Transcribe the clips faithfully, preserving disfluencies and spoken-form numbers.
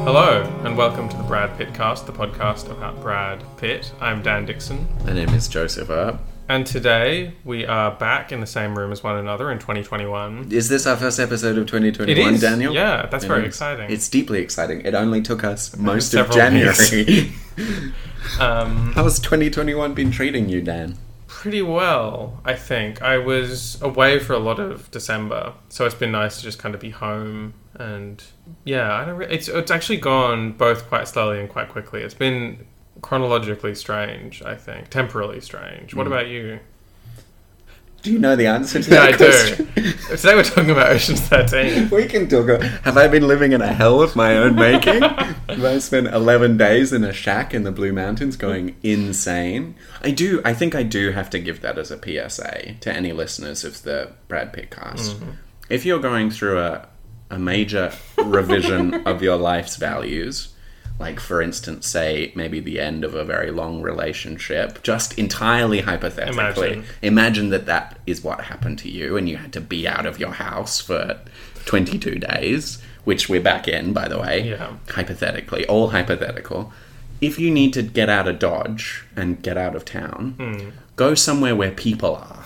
Hello, and welcome to the Brad Pitt Cast, the podcast about Brad Pitt. I'm Dan Dixon. My name is Joseph Earp. And today we are back in the same room as one another in twenty twenty-one. Is this our first episode of twenty twenty-one, it is. Daniel? Yeah, that's it very is. exciting. It's deeply exciting. It only took us most of Several January. um, How's twenty twenty-one been treating you, Dan? Pretty well, I think. I was away for a lot of December, so it's been nice to just kind of be home. And yeah, I don't. Re- it's it's actually gone both quite slowly and quite quickly. It's been chronologically strange, I think, temporally strange. What mm. about you? Do you know the answer to yeah, that I question? do. Today we're talking about Ocean's thirteen. We can talk about... Have I been living in a hell of my own making? Have I spent eleven days in a shack in the Blue Mountains going insane? I do. I think I do have to give that as a P S A to any listeners of the Brad Pitt cast. Mm-hmm. If you're going through a, a major revision of your life's values... Like, for instance, say, maybe the end of a very long relationship, just entirely hypothetically. Imagine. Imagine that that is what happened to you and you had to be out of your house for twenty-two days, which we're back in, by the way. Yeah. Hypothetically, all hypothetical. If you need to get out of Dodge and get out of town, mm. go somewhere where people are.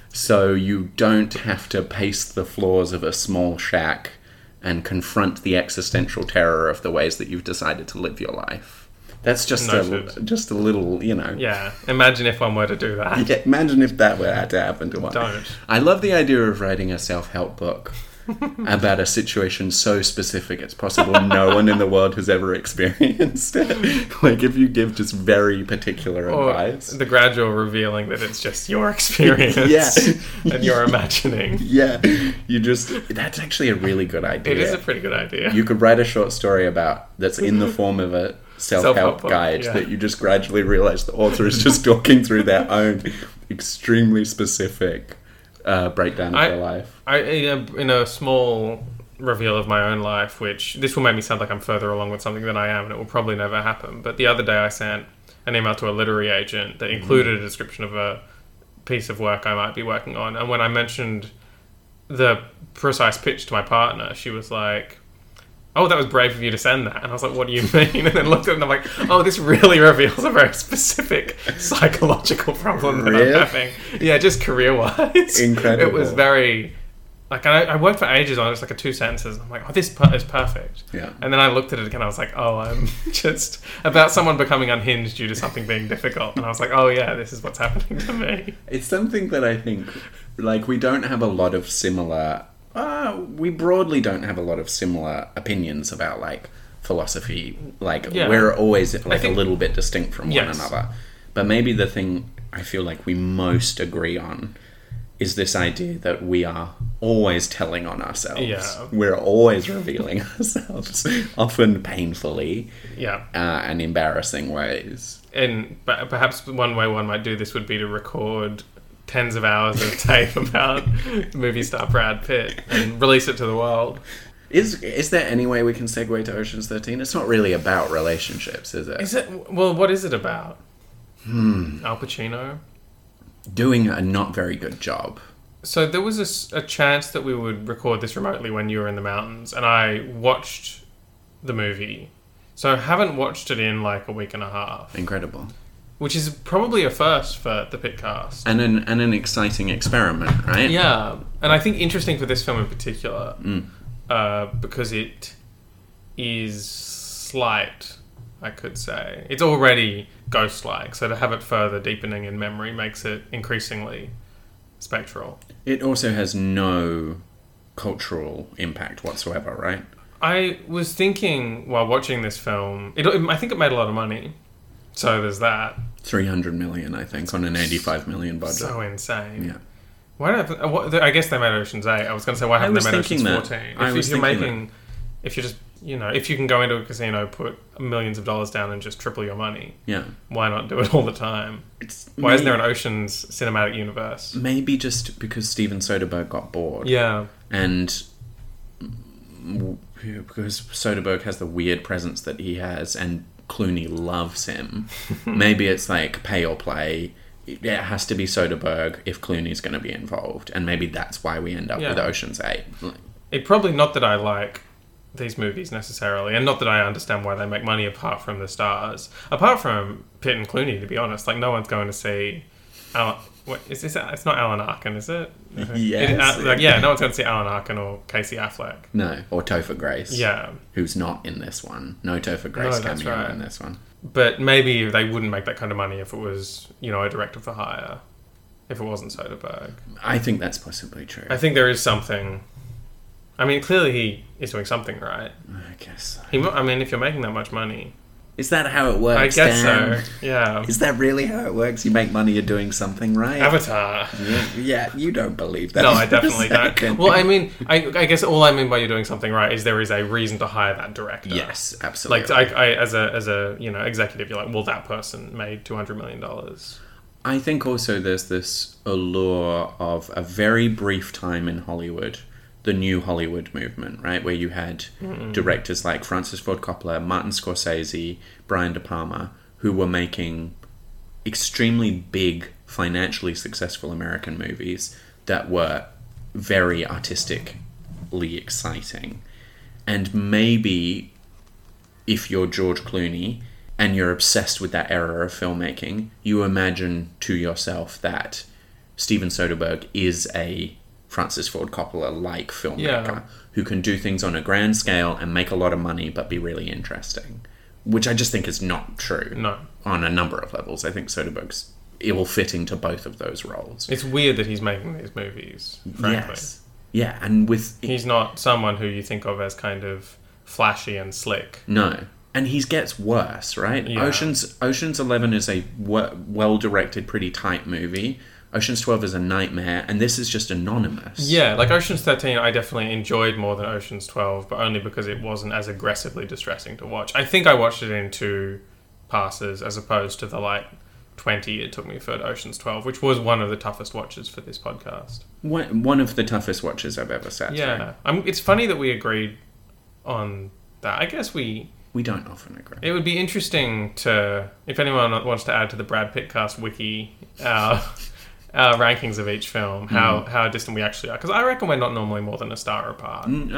So you don't have to pace the floors of a small shack and confront the existential terror of the ways that you've decided to live your life. That's just a, just a little, you know... Yeah, imagine if one were to do that. Yeah, imagine if that were to happen to one. Don't. I love the idea of writing a self-help book about a situation so specific it's possible no one in the world has ever experienced it. Like, if you give just very particular or advice. The gradual revealing that it's just your experience. Yeah. And you're imagining. Yeah. You just... That's actually a really good idea. It is a pretty good idea. You could write a short story about... That's in the form of a self-help, self-help guide yeah. that you just gradually realise the author is just talking through their own extremely specific... Uh, breakdown of I, their life. I, in a small reveal of my own life, which this will make me sound like I'm further along with something than I am, and it will probably never happen. But the other day I sent an email to a literary agent that included mm-hmm. a description of a piece of work I might be working on. And when I mentioned the precise pitch to my partner, she was like, "Oh, that was brave of you to send that." And I was like, "What do you mean?" And then looked at it and I'm like, "Oh, this really reveals a very specific psychological problem that really? I'm having." Yeah, just career-wise. Incredible. It was very... Like, I, I worked for ages on it, just like a two sentences. I'm like, "Oh, this per- is perfect." Yeah. And then I looked at it again, I was like, "Oh, I'm just about someone becoming unhinged due to something being difficult." And I was like, "Oh, yeah, this is what's happening to me." It's something that I think, like, we don't have a lot of similar... Uh, we broadly don't have a lot of similar opinions about, like, philosophy. Like, yeah. we're always, like, think, a little bit distinct from yes. one another. But maybe the thing I feel like we most agree on is this idea that we are always telling on ourselves. Yeah. We're always revealing ourselves, often painfully yeah. uh, and embarrassing ways. And perhaps one way one might do this would be to record... tens of hours of tape about movie star Brad Pitt and release it to the world. Is is there any way we can segue to Ocean's thirteen? It's not really about relationships, is it? Is it? Well, what is it about? Hmm. Al Pacino? Doing a not very good job. So there was a, a chance that we would record this remotely when you were in the mountains, and I watched the movie. So I haven't watched it in like a week and a half. Incredible. Which is probably a first for the Pitcast. And an and an exciting experiment, right? Yeah. And I think interesting for this film in particular, mm. uh, because it is slight, I could say. It's already ghost-like, so to have it further deepening in memory makes it increasingly spectral. It also has no cultural impact whatsoever, right? I was thinking while watching this film, it, I think it made a lot of money. So there's that. three hundred million, I think, on an eighty-five million budget. So insane. Yeah. Why don't what, I guess they made Ocean's eight. I was going to say, why haven't they made Ocean's that. fourteen? If, I was if you're thinking making, that. if you're just, you know, if you can go into a casino, put millions of dollars down and just triple your money, yeah, why not do it all the time? It's why maybe, isn't there an Ocean's cinematic universe? Maybe just because Steven Soderbergh got bored. Yeah. And because Soderbergh has the weird presence that he has, and Clooney loves him. Maybe it's like pay or play. It has to be Soderbergh if Clooney's going to be involved, and maybe that's why we end up yeah. with Ocean's Eight. It probably not that I like these movies necessarily, and not that I understand why they make money apart from the stars, apart from Pitt and Clooney. To be honest, like no one's going to see. Alan, what is this? It's not Alan Arkin, is it? Yes. It, uh, like, yeah, no one's going to see Alan Arkin or Casey Affleck. No, or Topher Grace. Yeah, who's not in this one. No Topher Grace No, that's cameo right. in this one. But maybe they wouldn't make that kind of money if it was, you know, a director for hire. If it wasn't Soderbergh. I think that's possibly true. I think there is something. I mean, clearly he is doing something right. I guess so. He, mo- I mean, if you're making that much money, Is that how it works, I guess Dan? so. Yeah. Is that really how it works? You make money, you're doing something right? Avatar. Yeah, yeah, you don't believe that. No, for I a definitely don't. second. Well, I mean, I, I guess all I mean by you're doing something right is there is a reason to hire that director. Yes, absolutely. Like, I, I, as a as a you know executive, you're like, well, that person made two hundred million dollars. I think also there's this allure of a very brief time in Hollywood, the new Hollywood movement, right? Where you had Mm-mm. directors like Francis Ford Coppola, Martin Scorsese, Brian De Palma, who were making extremely big, financially successful American movies that were very artistically exciting. And maybe if you're George Clooney and you're obsessed with that era of filmmaking, you imagine to yourself that Steven Soderbergh is a Francis Ford Coppola-like filmmaker Yeah. who can do things on a grand scale and make a lot of money but be really interesting. Which I just think is not true. No. On a number of levels. I think Soderbergh's ill-fitting to both of those roles. It's weird that he's making these movies, frankly. Yes. Yeah, and with... He's not someone who you think of as kind of flashy and slick. No. And he gets worse, right? Yeah. Ocean's Ocean's Eleven is a w- well-directed, pretty tight movie. Ocean's twelve is a nightmare, and this is just anonymous. Yeah, like Ocean's thirteen I definitely enjoyed more than Ocean's twelve, but only because it wasn't as aggressively distressing to watch. I think I watched it in two passes as opposed to the like twenty it took me for Ocean's twelve, which was one of the toughest watches for this podcast. One, one of the toughest watches I've ever sat Yeah. through. I'm, it's funny that we agreed on that. I guess we... We don't often agree. It would be interesting to... If anyone wants to add to the Brad Pittcast wiki our, our rankings of each film, how, Mm. how distant we actually are. Because I reckon we're not normally more than a star apart. Mm,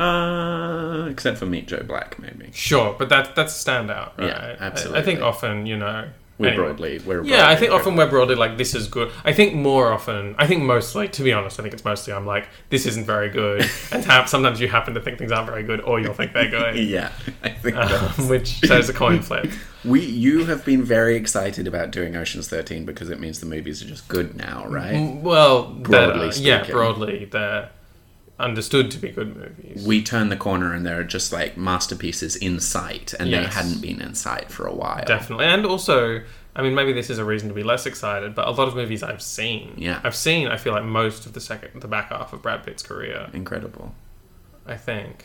Uh, except for Meet Joe Black, maybe. Sure, but that, that's a standout, right? Yeah, I- absolutely. I, think often, you know... We're anyway. broadly... We're Yeah, I broadly think often different. we're broadly like, this is good. I think more often, I think mostly, to be honest, I think it's mostly I'm like, this isn't very good. And ha- sometimes you happen to think things aren't very good, or you'll think they're good. Yeah, I think that's... Um, which shows a coin flip. We, you have been very excited about doing Ocean's thirteen because it means the movies are just good now, right? Mm, Well, Broadly they're- yeah, speaking. broadly, they're understood to be good movies. We turn the corner and there are just like masterpieces in sight, and they Yes. hadn't been in sight for a while. Definitely. And also, I mean, maybe this is a reason to be less excited, but a lot of movies I've seen. Yeah. I've seen, I feel like, most of the second, the back half of Brad Pitt's career, Incredible. I think.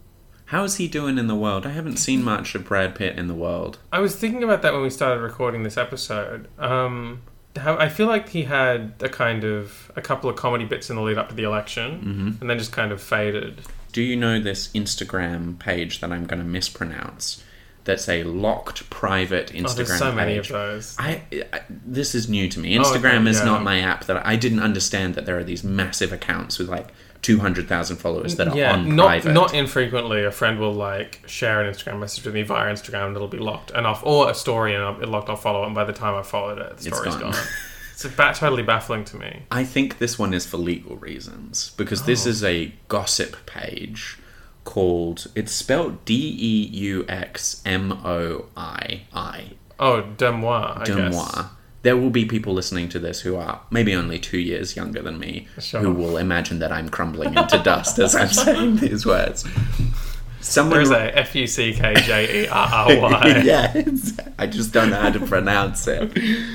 How is he doing in the world? I haven't seen much of Brad Pitt in the world. I was thinking about that when we started recording this episode. Um, how I feel like he had a kind of a couple of comedy bits in the lead up to the election, Mm-hmm. and then just kind of faded. Do you know this Instagram page that I'm going to mispronounce? That's a locked private Instagram Oh, there's so many of page. those. I, I this is new to me. Oh, Instagram okay, is yeah. not my app. That I didn't understand that there are these massive accounts with like two hundred thousand followers that are yeah, on not private. not infrequently. A friend will like share an Instagram message with me via Instagram, and it'll be locked, and off or a story, and I'll be locked. I'll follow it, and by the time I followed it, the It's story's gone. gone. It's ba- totally baffling to me. I think this one is for legal reasons because this Oh. is a gossip page called. It's spelled D E U X M O I I. Oh, Demois, I guess. Demois. There will be people listening to this who are maybe only two years younger than me, Sure. who will imagine that I'm crumbling into dust as I'm saying these words. Someone There's a F U C K J E R R Y. yeah, it's- I just don't know how to pronounce it.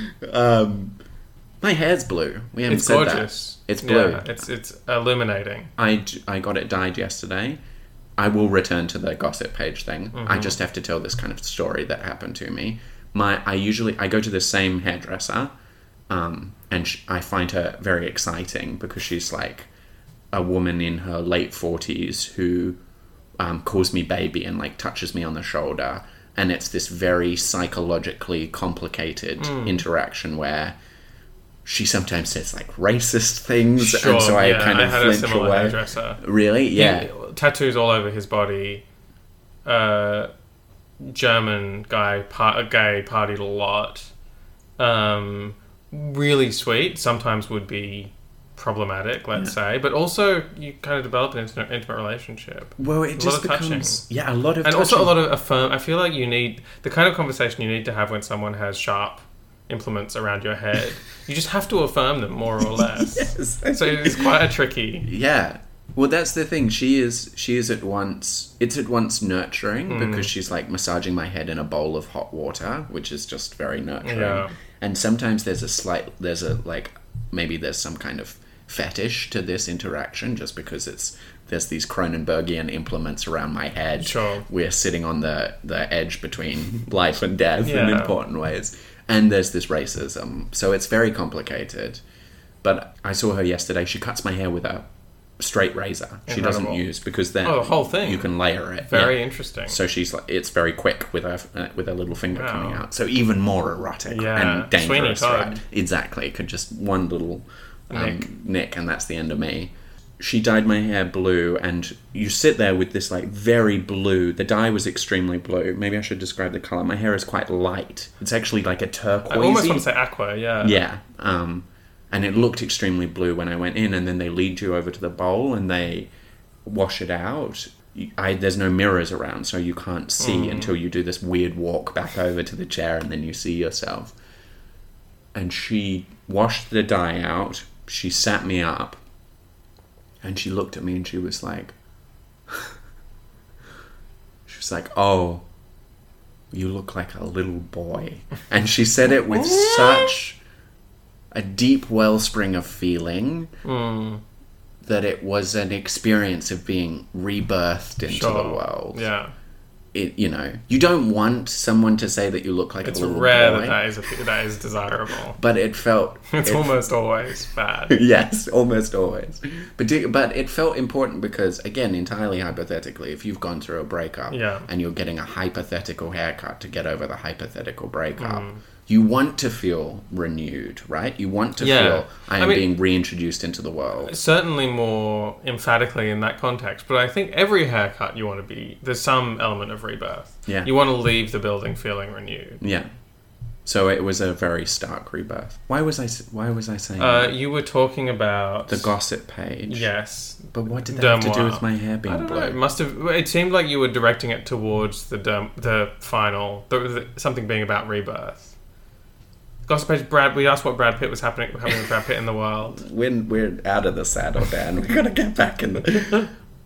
Um, my hair's blue. We haven't It's said gorgeous. that. It's blue. Yeah, it's it's illuminating. I, d- I got it dyed yesterday. I will return to the gossip page thing. I Mm-hmm. just have to tell this kind of story that happened to me. My I usually I go to the same hairdresser, um, and sh- I find her very exciting because she's like a woman in her late forties who um, calls me baby and like touches me on the shoulder, and it's this very psychologically complicated Mm. interaction where she sometimes says like racist things, Sure, and so I yeah, kind I of had a flinch similar away. hairdresser. Really? Yeah. He- tattoos all over his body. uh, German guy, par- gay, partied a lot. Um, really sweet. Sometimes would be problematic, let's Yeah. say, but also you kind of develop an intimate, intimate relationship. Well, it A just lot of becomes touching. yeah, a lot of And also a touching. lot of affirm. I feel like you need the kind of conversation you need to have when someone has sharp implements around your head. You just have to affirm them more or less. Yes. So it's quite a tricky. Yeah. Well, that's the thing. She is. She is at once. It's at once nurturing Mm. because she's like massaging my head in a bowl of hot water, which is just very nurturing. Yeah. And sometimes there's a slight. There's a like maybe there's some kind of fetish to this interaction just because it's there's these Cronenbergian implements around my head. Sure. We're sitting on the the edge between life and death in Yeah. important ways, and there's this racism. So it's very complicated. But I saw her yesterday. She cuts my hair with a straight razor. She doesn't Incredible. use because then Oh, the whole thing. you can layer it. Very Yeah. interesting. So she's like, it's very quick with her uh, with her little finger Wow. coming out. So even more erotic Yeah. and dangerous. Sweeney Todd. Right? Exactly. It could just one little um, Nick. nick, and that's the end of me. She dyed my hair blue, and you sit there with this like very blue. The dye was extremely blue. Maybe I should describe the color. My hair is quite light. It's actually like a turquoise. I almost want to say aqua, yeah. Yeah. Um, and it looked extremely blue when I went in, and then they lead you over to the bowl and they wash it out. I, there's no mirrors around, so you can't see Mm. until you do this weird walk back over to the chair, and then you see yourself. And she washed the dye out. She sat me up, and she looked at me, and she was like, she was like, "Oh, you look like a little boy," and she said it with such a deep wellspring of feeling Mm, that it was an experience of being rebirthed into sure. the world. Yeah. It, you know, you don't want someone to say that you look like It's a little rare boy, that that is, a, that is desirable. but it felt. It's it- almost always bad. yes, almost always. But do- but it felt important because, again, entirely hypothetically, if you've gone through a breakup Yeah. and you're getting a hypothetical haircut to get over the hypothetical breakup, Mm. you want to feel renewed, right? You want to Yeah. feel I am I mean- being reintroduced into the world. Certainly more emphatically in that context, but I think every haircut you want to be, there's some element of rebirth. Yeah. You want to leave the building feeling renewed. Yeah. So it was a very stark rebirth. Why was I? s- Why was I saying Uh, that? you were talking about The gossip page? Yes. But what did that have to do Dermoir. with my hair I being don't blue? know. It must have. It seemed like you were directing it towards the derm, the final, the, the, something being about rebirth. Gossip page. Brad. We asked what Brad Pitt was happening happening with Brad Pitt in the world. We're, we're out of the saddle, Dan. We've got to get back in the...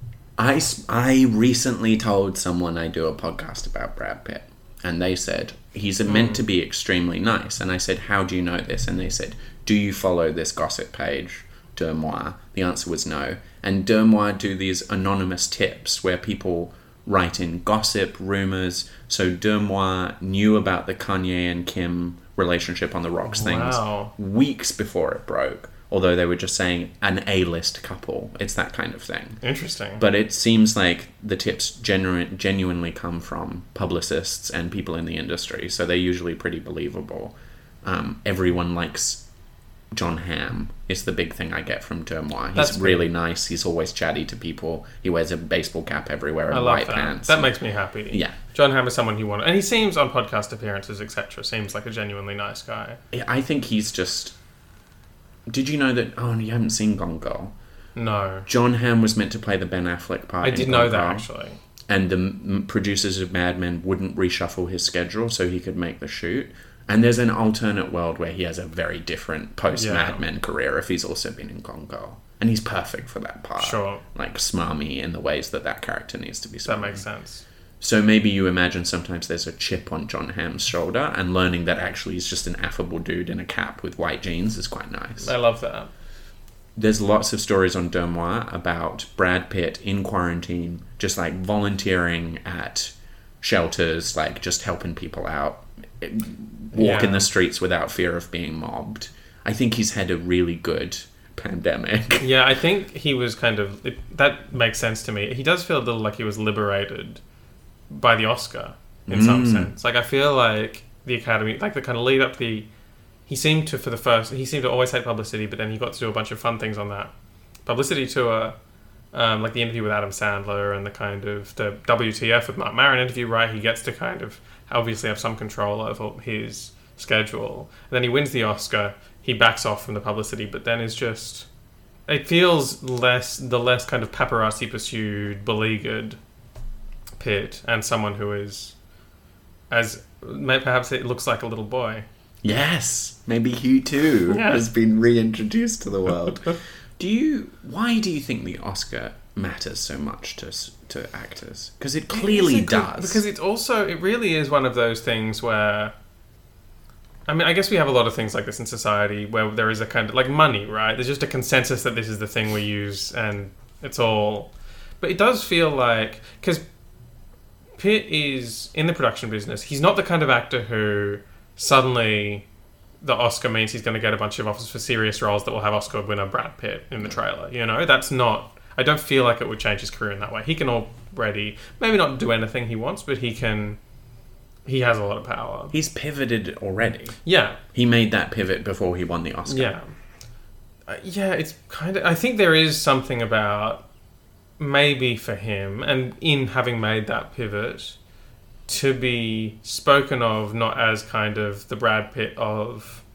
I, s- I recently told someone I do a podcast about Brad Pitt. And they said, he's meant to be extremely nice. And I said, how do you know this? And they said, do you follow this gossip page, Dermoir? The answer was no. And Dermoir do these anonymous tips where people write in gossip, rumors. So Dermoir knew about the Kanye and Kim relationship on the rocks things Wow. weeks before it broke. Although they were just saying an A-list couple. It's that kind of thing. Interesting. But it seems like the tips genu- genuinely come from publicists and people in the industry, so they're usually pretty believable. Um, everyone likes John Hamm, is the big thing I get from Dermoir. He's That's really nice, he's always chatty to people, he wears a baseball cap everywhere I and love white that. pants. That makes me happy. Yeah. John Hamm is someone you want, and he seems on podcast appearances, et cetera. Seems like a genuinely nice guy. I think he's just... Did you know that... Oh, you haven't seen Gone Girl. No, John Hamm was meant to play the Ben Affleck part I in did Gone know that Girl. actually. And the m- producers of Mad Men wouldn't reshuffle his schedule so he could make the shoot. And there's an alternate world where he has a very different post-Mad Yeah. Men career if he's also been in Gone Girl. And he's perfect for that part. Sure. Like, smarmy in the ways that that character needs to be smarmy. That makes sense. So maybe you imagine sometimes there's a chip on John Hamm's shoulder, and learning that actually he's just an affable dude in a cap with white jeans is quite nice. I love that. There's lots of stories on Dermoir about Brad Pitt in quarantine, just like volunteering at shelters, like just helping people out, walk in Yeah. the streets without fear of being mobbed. I think he's had a really good pandemic. Yeah, I think he was kind of... It, that makes sense to me. He does feel a little like he was liberated by the Oscar, in some Mm. sense. Like, I feel like the Academy... Like, the kind of lead up to the... He seemed to, for the first... He seemed to always hate publicity, but then he got to do a bunch of fun things on that publicity tour. um, like the interview with Adam Sandler and the kind of the W T F with Mark Maron interview, right? He gets to kind of obviously have some control over his schedule. And then he wins the Oscar. He backs off from the publicity, but then is just... It feels less the less kind of paparazzi pursued, beleaguered Pitt, and someone who is as perhaps it looks like a little boy. Yes, maybe Hugh too Yeah. has been reintroduced to the world. Do you? Why do you think the Oscar matters so much to s- to actors? Because it clearly It's a good- does. Because it's also it really is one of those things where. I mean, I guess we have a lot of things like this in society where there is a kind of like money, right? There's just a consensus that this is the thing we use, and it's all. But it does feel like because Pitt is in the production business. He's not the kind of actor who suddenly the Oscar means he's going to get a bunch of offers for serious roles that will have Oscar winner Brad Pitt in the trailer. You know, that's not. I don't feel like it would change his career in that way. He can already maybe not do anything he wants, but he can. He has a lot of power. He's pivoted already. Yeah. He made that pivot before he won the Oscar. Yeah. Uh, yeah, it's kind of... I think there is something about maybe for him, and in having made that pivot, to be spoken of not as kind of the Brad Pitt of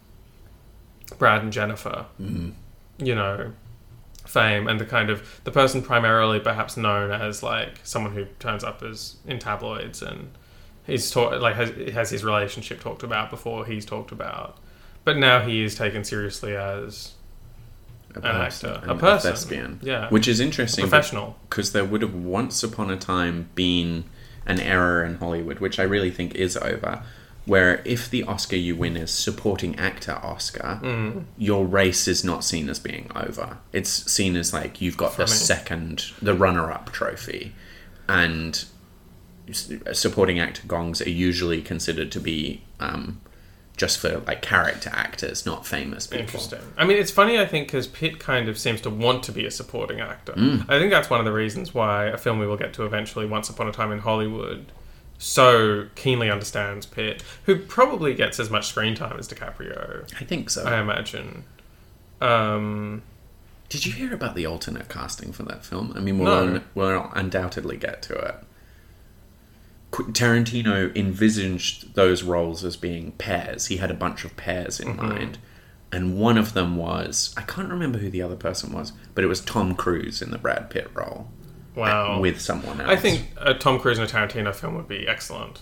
Brad and Jennifer, Mm. you know, fame, and the kind of... The person primarily perhaps known as, like, someone who turns up as in tabloids and... He's talk, like has, has his relationship talked about before he's talked about, but now he is taken seriously as A an person, actor, an- a person, thespian. yeah, Which is a interesting. professional. Because there would have once upon a time been an era in Hollywood, which I really think is over, where if the Oscar you win is supporting actor Oscar, Mm. your race is not seen as being over. It's seen as like you've got the Funny. second, the runner-up trophy, and supporting actor gongs are usually considered to be um, just for like character actors, not famous people. Interesting. I mean, it's funny, I think, because Pitt kind of seems to want to be a supporting actor. Mm. I think that's one of the reasons why a film we will get to eventually, Once Upon a Time in Hollywood, so keenly understands Pitt, who probably gets as much screen time as DiCaprio, I think so. I imagine. Um, Did you hear about the alternate casting for that film? I mean, we'll, No. un- we'll undoubtedly get to it. Qu- Tarantino envisaged those roles as being pairs. He had a bunch of pairs in Mhm. mind. And one of them was... I can't remember who the other person was, but it was Tom Cruise in the Brad Pitt role. wow. With someone else. I think a Tom Cruise and a Tarantino film would be excellent.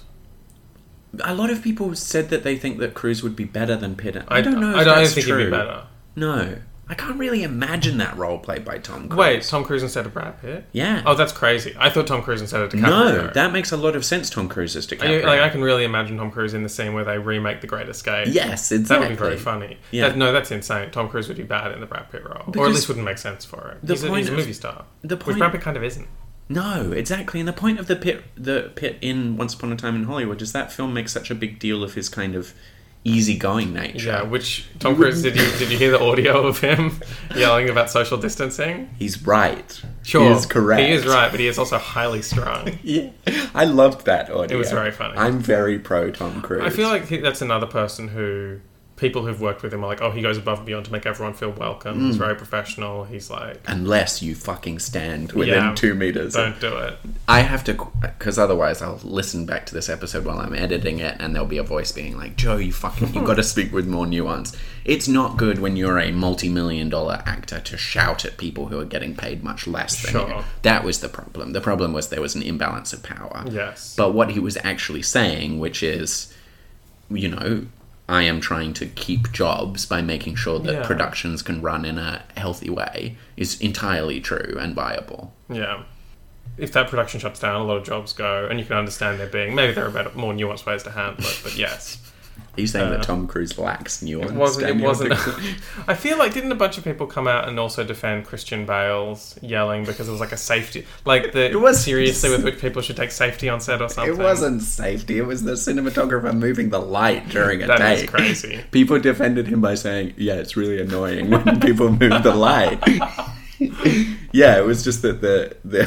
A lot of people said that they think that Cruise would be better than Pitt. I don't know if I don't that's think true. he'd be better. No. I can't really imagine that role played by Tom Cruise. Wait, Tom Cruise instead of Brad Pitt? Yeah. Oh, that's crazy. I thought Tom Cruise instead of DiCaprio. No, that makes a lot of sense, Tom Cruise as I, DiCaprio. like, I can really imagine Tom Cruise in the scene where they remake The Great Escape. Yes, exactly. That would be very funny. Yeah. That- no, that's insane. Tom Cruise would be bad in the Brad Pitt role. or Because at least wouldn't make sense for it. the He's a, point he's a of- movie star. the Which point- Brad Pitt kind of isn't. No, exactly. And the point of the pit, the pit in Once Upon a Time in Hollywood is that film makes such a big deal of his kind of easygoing nature. Yeah, which Tom Cruise, did you, did you hear the audio of him yelling about social distancing? He's right. Sure. He is correct. He is right, but he is also highly strung. Yeah. I loved that audio. It was very funny. I'm very pro Tom Cruise. I feel like he, that's another person who people who've worked with him are like, oh, he goes above and beyond to make everyone feel welcome. He's very professional. He's like, Unless you fucking stand within Yeah, two meters. don't do it. I have to, because otherwise I'll listen back to this episode while I'm editing it, and there'll be a voice being like, "Joe, you fucking, you got to speak with more nuance." It's not good when you're a multi-million dollar actor to shout at people who are getting paid much less than Sure. you. That was the problem. The problem was there was an imbalance of power. Yes. But what he was actually saying, which is, you know, I am trying to keep jobs by making sure that Yeah. productions can run in a healthy way, is entirely true and viable. Yeah. If that production shuts down, a lot of jobs go, and you can understand there being, maybe there are better, more nuanced ways to handle it, but yes. Are you saying Uh, that Tom Cruise lacks nuance? It wasn't. It Daniel wasn't. Dixon? I feel like didn't a bunch of people come out and also defend Christian Bale's yelling because it was like a safety, like the It was- seriously with which people should take safety on set or something. It wasn't safety. It was the cinematographer moving the light during a That take. is crazy. People defended him by saying, "Yeah, it's really annoying when people move the light." Yeah, it was just that the the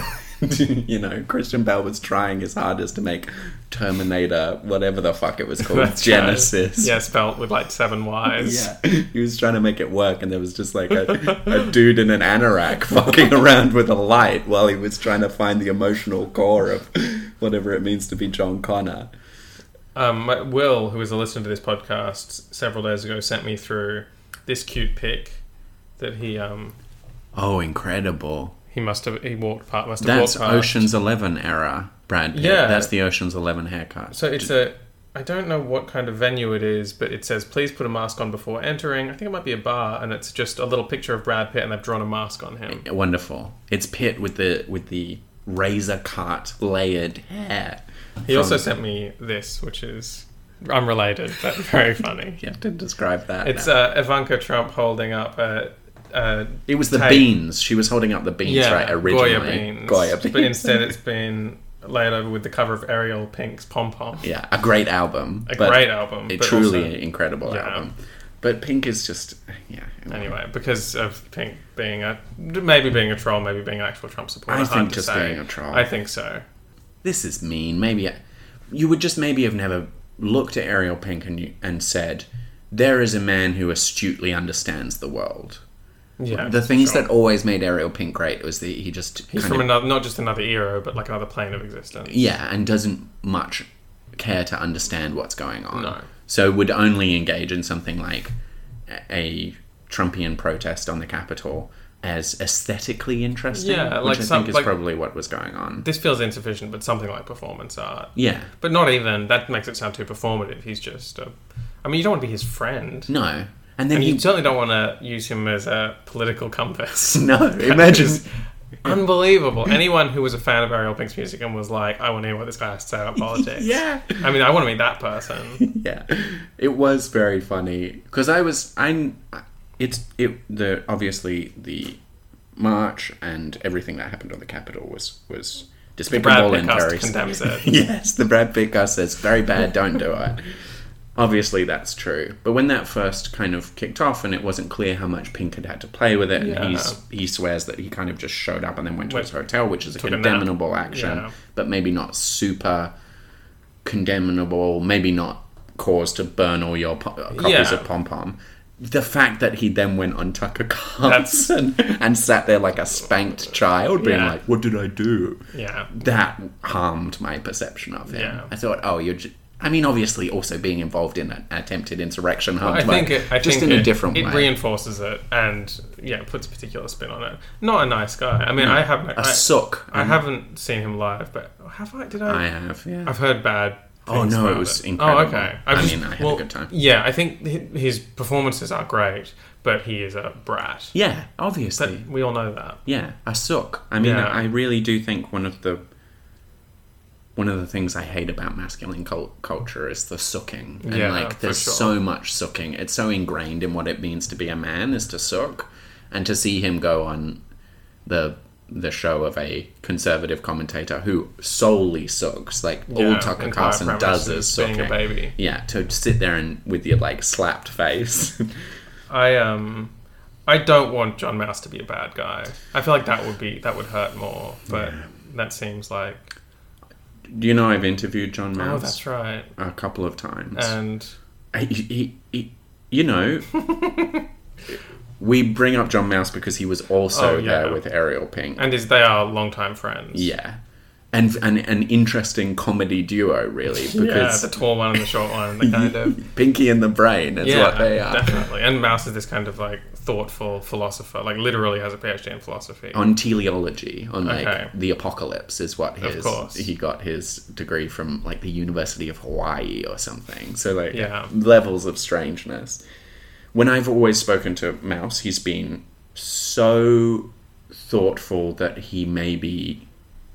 You know, Christian Bale was trying his hardest to make Terminator, whatever the fuck it was called, That's Genesis. Right. Yeah, spelt with like seven Y's. Yeah, he was trying to make it work, and there was just like a, a dude in an anorak fucking around with a light while he was trying to find the emotional core of whatever it means to be John Connor. Um, my- Will, who was a listener to this podcast several days ago, sent me through this cute pic that he um Oh, incredible. he must have he walked past must have That's walked past. Ocean's Eleven era, Brad Pitt. Yeah. That's the Ocean's Eleven haircut. So it's a I don't know what kind of venue it is, but it says please put a mask on before entering. I think it might be a bar, and it's just a little picture of Brad Pitt, and they've drawn a mask on him. Wonderful. It's Pitt with the with the razor cut layered hair. He From- also sent me this, which is unrelated but very funny. You have to describe that. It's now. uh, Ivanka Trump holding up a. a It was the tape. beans. She was holding up the beans, Yeah, right? Originally, Goya beans. Goya beans. But instead, it's been laid over with the cover of Ariel Pink's Pom Pom. Yeah, a great album. A but great album. A but truly also- incredible yeah. album. But Pink is just, yeah. Anyway, because of Pink being a maybe being a troll, maybe being an actual Trump supporter. I hard think to just say. being a troll. I think so. This is mean. Maybe I, you would just maybe have never looked at Ariel Pink and you, and said, "There is a man who astutely understands the world." Yeah, The things sure. that always made Ariel Pink great was that he just he's kind from of, another, not just another era, but like another plane of existence. yeah, and doesn't much care to understand what's going on. No. So would only engage in something like a Trumpian protest on the Capitol as aesthetically interesting, Yeah, which like I some- think is like- probably what was going on. This feels insufficient, but something like performance art. Yeah. But not even that makes it sound too performative. He's just. A, I mean, you don't want to be his friend. No. And then And he... you certainly don't want to use him as a political compass. No, imagine... It's unbelievable. Anyone who was a fan of Ariel Pink's music and was like, I want to hear what this guy has to say about politics. Yeah. I mean, I want to meet that person. Yeah. It was very funny. Because I was... I. It's... It, the Obviously, the march and everything that happened on the Capitol was... was despicable Brad Pitt and cast very... condemns it. Yes, the Brad Pitt cast says, very bad, don't do it. Obviously, that's true. But when that first kind of kicked off and it wasn't clear how much Pink had had to play with it, Yeah. and he's, he swears that he kind of just showed up and then went to Went- his hotel, which is a took a nap. condemnable action, Yeah. but maybe not super condemnable, maybe not cause to burn all your po- copies Yeah. of Pom Pom. The fact that he then went on Tucker Carlson and sat there like a spanked child, being Yeah. like, "What did I do?" Yeah. That harmed my perception of him. Yeah. I thought, oh, you're. Ju- I mean, obviously, also being involved in an attempted insurrection harmed I my- think it, I just think in it, a different it way. reinforces it and yeah, puts a particular spin on it. Not a nice guy. I mean, I haven't. a I, sook. I haven't seen him live, but have I? Did I? I have. Yeah. I've heard bad. Oh, things no, it about was incredible. Oh, okay. I just- mean, I had a good time. Yeah, I think hi- his performances are great, but he is a brat. Yeah, obviously. But we all know that. Yeah, a sook. I mean, Yeah. I really do think one of the one of the things I hate about masculine cult- culture is the sooking. And Yeah, like, for there's sure. so much sooking. It's so ingrained in what it means to be a man is to sook, and to see him go on the the show of a conservative commentator who solely sooks, like all Yeah, Tucker entire Carlson premise does is is being sooking. a baby. Yeah, to sit there and with your like slapped face. I um, I don't want John Mouse to be a bad guy. I feel like that would be that would hurt more, but Yeah. that seems like Do you know I've interviewed John oh, Mouse that's right. a couple of times? And He, he, he, you know, we bring up John Mouse because he was also Oh, yeah. there with Ariel Pink. and is they are longtime friends. Yeah. And, and an interesting comedy duo, really, Yeah, because the tall one and the short one, the kind of Pinky and the Brain is yeah, what they are. definitely. And Mouse is this kind of like thoughtful philosopher, like literally has a PhD in philosophy. On teleology, on like Okay. the apocalypse is what Of his course. he got his degree from, like the University of Hawaii or something. So like Yeah. levels of strangeness. When I've always spoken to Mouse, he's been so thoughtful that he maybe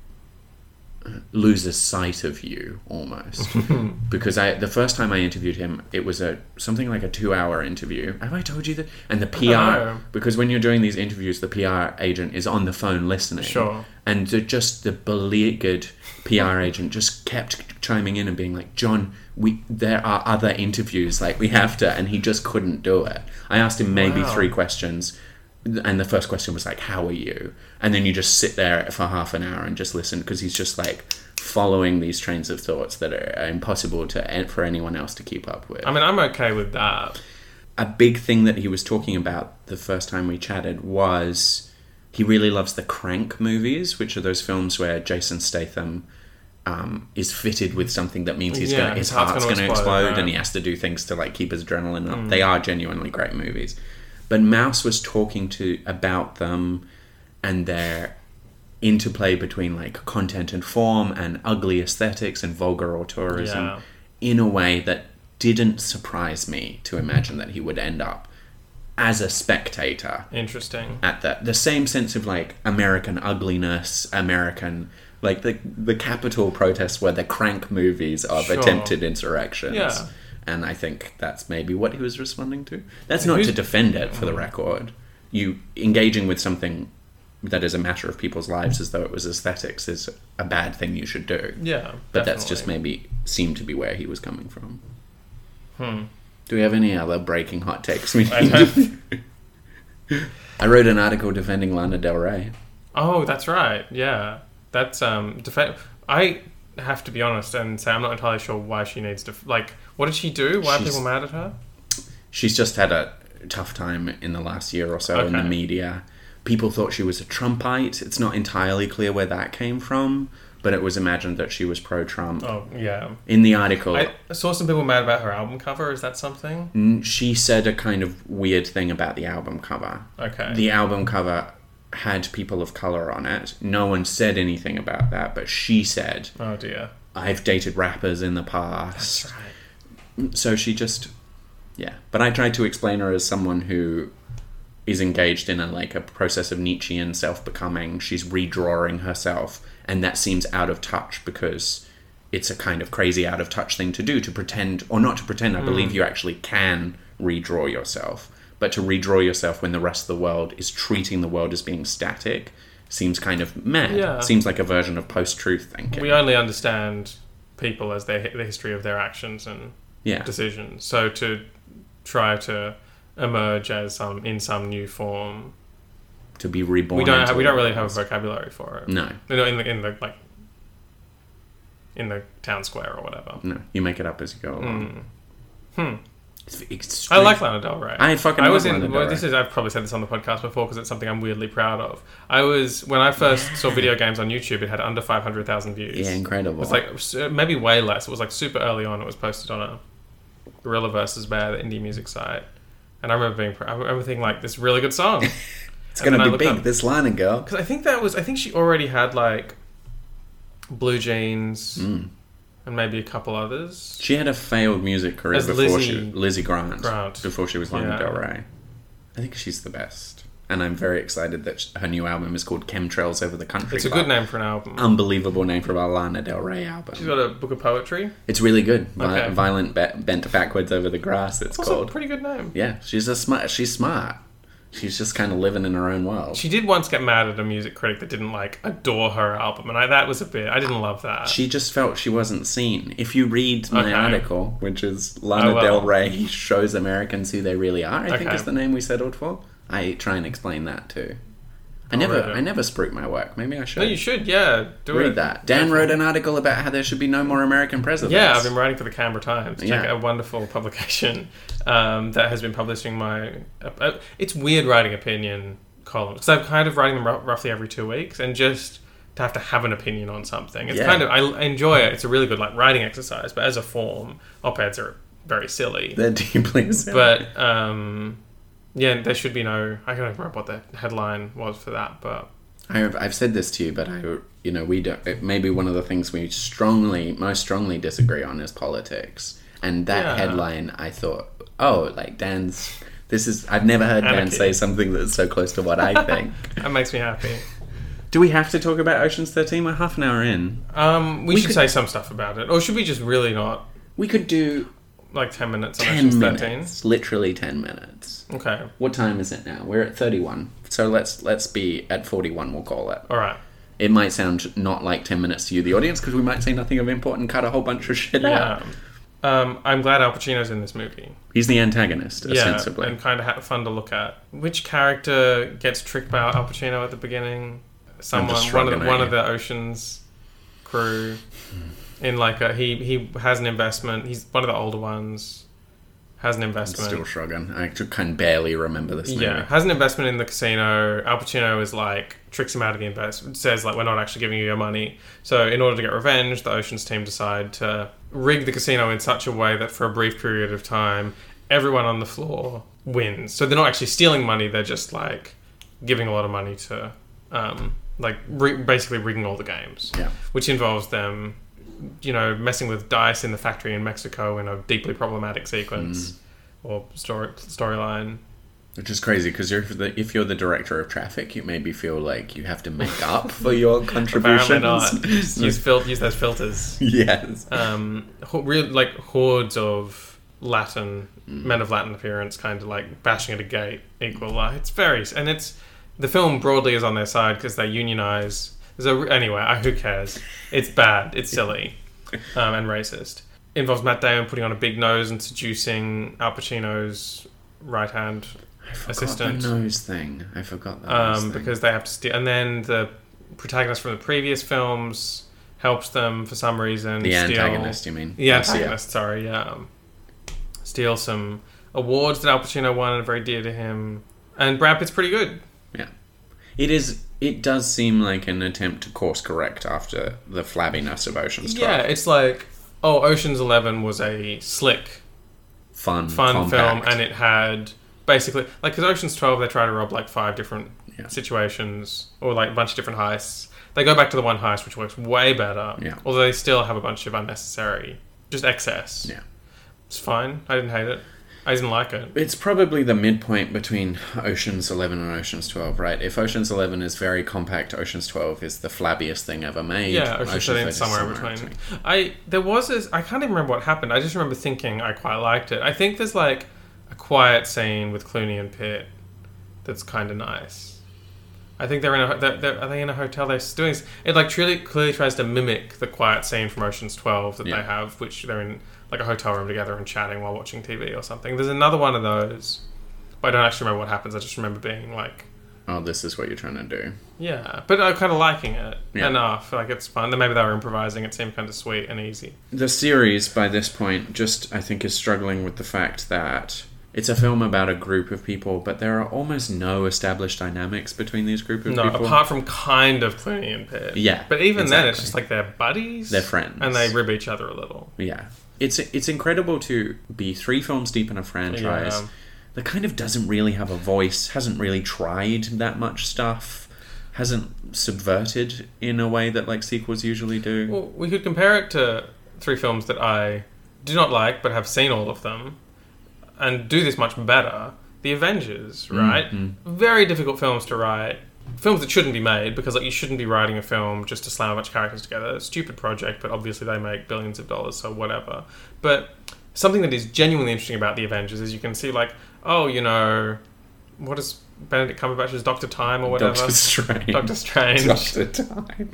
loses sight of you almost. Because I the first time I interviewed him, it was a something like a two hour interview. Have I told you that? And the P R, know. because when you're doing these interviews, the P R agent is on the phone listening. Sure. And the, just the beleaguered P R agent just kept chiming in and being like, John, we there are other interviews, like we have to, and he just couldn't do it. I asked him maybe Wow. three questions. and the first question was like, how are you? And then you just sit there for half an hour and just listen, because he's just like following these trains of thoughts that are impossible to for anyone else to keep up with. I mean, I'm okay with that. A big thing that he was talking about the first time we chatted was he really loves the Crank movies, which are those films where Jason Statham um, is fitted with something that means he's Yeah, gonna, his his heart's heart's gonna going to explode, explode, right. and he has to do things to like keep his adrenaline up. Mm. They are genuinely great movies. But Mouse was talking to about them and their interplay between like content and form and ugly aesthetics and vulgar auteurism Yeah. in a way that didn't surprise me to imagine that he would end up as a spectator Interesting. at that. The same sense of like American ugliness, American like the the Capitol protests were the Crank movies of Sure. attempted insurrections. Yeah. And I think that's maybe what he was responding to. That's not Who's- to defend it, for the record. You engaging with something that is a matter of people's lives as though it was aesthetics is a bad thing you should do. Yeah. But that's just definitely. maybe seemed to be where he was coming from. Hmm. Do we have any other breaking hot takes we I need don't- to do? I wrote an article defending Lana Del Rey. Oh, that's right. Yeah. That's um. Def- I have to be honest and say I'm not entirely sure why she needs to. Like, what did she do? Why are She's- people mad at her? She's just had a tough time in the last year or so in the Okay. media. People thought she was a Trumpite. It's not entirely clear where that came from, but it was imagined that she was pro-Trump. Oh, yeah. In the article, I saw some people mad about her album cover. Is that something? n- she said a kind of weird thing about the album cover. Okay. The album cover had people of color on it. No one said anything about that, but she said, Oh dear. I've dated rappers in the past. That's right. So she just, yeah. But I tried to explain her as someone who is engaged in a like a process of Nietzschean self-becoming. She's redrawing herself, and that seems out of touch because it's a kind of crazy out of touch thing to do, to pretend, or not to pretend. I believe you actually can redraw yourself, but to redraw yourself when the rest of the world is treating the world as being static seems kind of mad. Yeah. Seems like a version of post-truth thinking. We only understand people as their the history of their actions and yeah. decisions. So to try to emerge as some in some new form, To be reborn. we don't into have, we don't the really have a world. vocabulary for it. No. You know, in the in the like in the town square or whatever. No, you make it up as you go along. Hmm. It's I extreme- like Lana Del Rey. I fucking I love was in. Lana Del Well, Rey. this is. I've probably said this on the podcast before because it's something I'm weirdly proud of. I was when I first saw video games on YouTube. It had under five hundred thousand views. Yeah, incredible. It was like s- maybe way less. It was like super early on. It was posted on a Gorilla versus Bear, the indie music site, and I remember being. pr- I remember thinking like this really good song. it's and gonna then I be looked big. up- This Lana girl. Because I think that was. I think she already had like Blue Jeans Mm. and maybe a couple others. She had a failed music career As before Lizzie she Lizzie Grant, Grant. before she was Lana Yeah. Del Rey. I think she's the best, and I'm very excited that sh- her new album is called Chemtrails Over the Country. It's a Club. good name for an album. Unbelievable name for a Lana Del Rey album. She's got a book of poetry. It's really good. Vi- Okay. Violent be- bent backwards over the grass. It's It's also a called. pretty good name. Yeah, she's a smart. She's smart. She's just kind of living in her own world. She did once get mad at a music critic that didn't like adore her album, and I, that was a bit. I didn't love that. She just felt she wasn't seen. If you read my Okay. article, which is Lana I will. Del Rey shows Americans who they really are, I think Okay. is the name we settled for. I try and explain that too. I I'll never, read it. I never spruik my work. Maybe I should No, you should. Yeah, do read it. that. Dan wrote an article about how there should be no more American presidents. Yeah, I've been writing for the Canberra Times. Check Yeah. a wonderful publication um, that has been publishing my. Uh, uh, it's weird writing opinion columns because I'm kind of writing them r- roughly every two weeks, and just to have to have an opinion on something. It's Yeah. kind of I I enjoy it. It's a really good like writing exercise, but as a form, op-eds are very silly. They're deeply silly. But um, yeah, there should be no. I can't remember what the headline was for that, but I've, I've said this to you, but I, you know, we don't. It, maybe one of the things we strongly, most strongly disagree on is politics. And that Yeah. headline, I thought, oh, like Dan's. This is. I've never heard Dan Anarchy. say something that's so close to what I think. that makes me happy. Do we have to talk about Ocean's thirteen? We're half an hour in. Um, we, We should could- say some stuff about it, or should we just really not? We could do Like ten minutes on ten Ocean's minutes. thirteen. Literally ten minutes. Okay. What time is it now? We're at thirty-one. So let's let's be at forty-one. We'll call it. All right. It might sound not like ten minutes to you, the audience, because we might say nothing of import and cut a whole bunch of shit out. Yeah. Um, I'm glad Al Pacino's in this movie. He's the antagonist, ostensibly. Yeah, and kind of ha- fun to look at. Which character gets tricked by Al Pacino at the beginning? Someone, one of the, one of the Ocean's crew. In like a he he has an investment. He's one of the older ones. Has an investment. I'm still shrugging. I can barely remember this movie. Yeah, has an investment in the casino. Al Pacino is like tricks him out of the investment. Says like, we're not actually giving you your money. So in order to get revenge, the Ocean's team decide to rig the casino in such a way that for a brief period of time, everyone on the floor wins. So they're not actually stealing money. They're just like giving a lot of money to, um, like re- basically rigging all the games. Yeah, which involves them, you know, messing with dice in the factory in Mexico in a deeply problematic sequence mm. or story storyline. Which is crazy because you're the, if you're the director of Traffic, you maybe feel like you have to make up for your contributions. Apparently not. Just use, fil- use those filters. Yes. Um, ho- real, like hordes of Latin mm. men of Latin appearance, kind of like bashing at a gate. Equal. Like, it's very and it's the film broadly is on their side because they unionize. So anyway, I, who cares? It's bad. It's silly um, and racist. It involves Matt Damon putting on a big nose and seducing Al Pacino's right hand assistant. The nose thing. I forgot that. Um, nose thing. Because they have to steal. And then the protagonist from the previous films helps them for some reason. The steal, antagonist, you mean? The antagonist. Sorry, yeah. Um, steal some awards that Al Pacino won and are very dear to him. And Brad Pitt's pretty good. Yeah, it is. It does seem like an attempt to course correct after the flabbiness of Ocean's twelve. Yeah, it's like, oh, Ocean's eleven was a slick, fun, fun compact. film, and it had basically like because Ocean's twelve they try to rob like five different yeah. situations or like a bunch of different heists. They go back to the one heist which works way better. Yeah. Although they still have a bunch of unnecessary, just excess. Yeah, it's fine. I didn't hate it. I didn't like it. It's probably the midpoint between Ocean's eleven and Ocean's twelve, right? If Ocean's eleven is very compact, Ocean's twelve is the flabbiest thing ever made. Yeah, Ocean's thirteen is somewhere, somewhere in between. between. I there was this. I can't even remember what happened. I just remember thinking I quite liked it. I think there's like a quiet scene with Clooney and Pitt that's kind of nice. I think they're in a. They're, they're, are they in a hotel? They're doing it. Like truly, clearly tries to mimic the quiet scene from Ocean's twelve that yeah. they have, which they're in. Like a hotel room together and chatting while watching T V or something. There's another one of those, but I don't actually remember what happens. I just remember being like, "Oh, this is what you're trying to do." Yeah, but I'm kind of liking it yeah. enough. Like it's fun. Then maybe they were improvising. It seemed kind of sweet and easy. The series, by this point, just I think is struggling with the fact that it's a film about a group of people, but there are almost no established dynamics between these group of no, people. No, apart from kind of Clooney and Pitt. Yeah, but even exactly. then, it's just like they're buddies. They're friends, and they rib each other a little. Yeah. It's it's incredible to be three films deep in a franchise yeah. that kind of doesn't really have a voice, hasn't really tried that much stuff, hasn't subverted in a way that like sequels usually do. Well, we could compare it to three films that I do not like but have seen all of them and do this much better. The Avengers, right? Mm-hmm. Very difficult films to write. Films that shouldn't be made because like you shouldn't be writing a film just to slam a bunch of characters together. A stupid project, but obviously they make billions of dollars, so whatever. But something that is genuinely interesting about the Avengers is you can see like, oh, you know, what is Benedict Cumberbatch's Doctor Time or whatever? Doctor Strange. Doctor Strange. Doctor Time.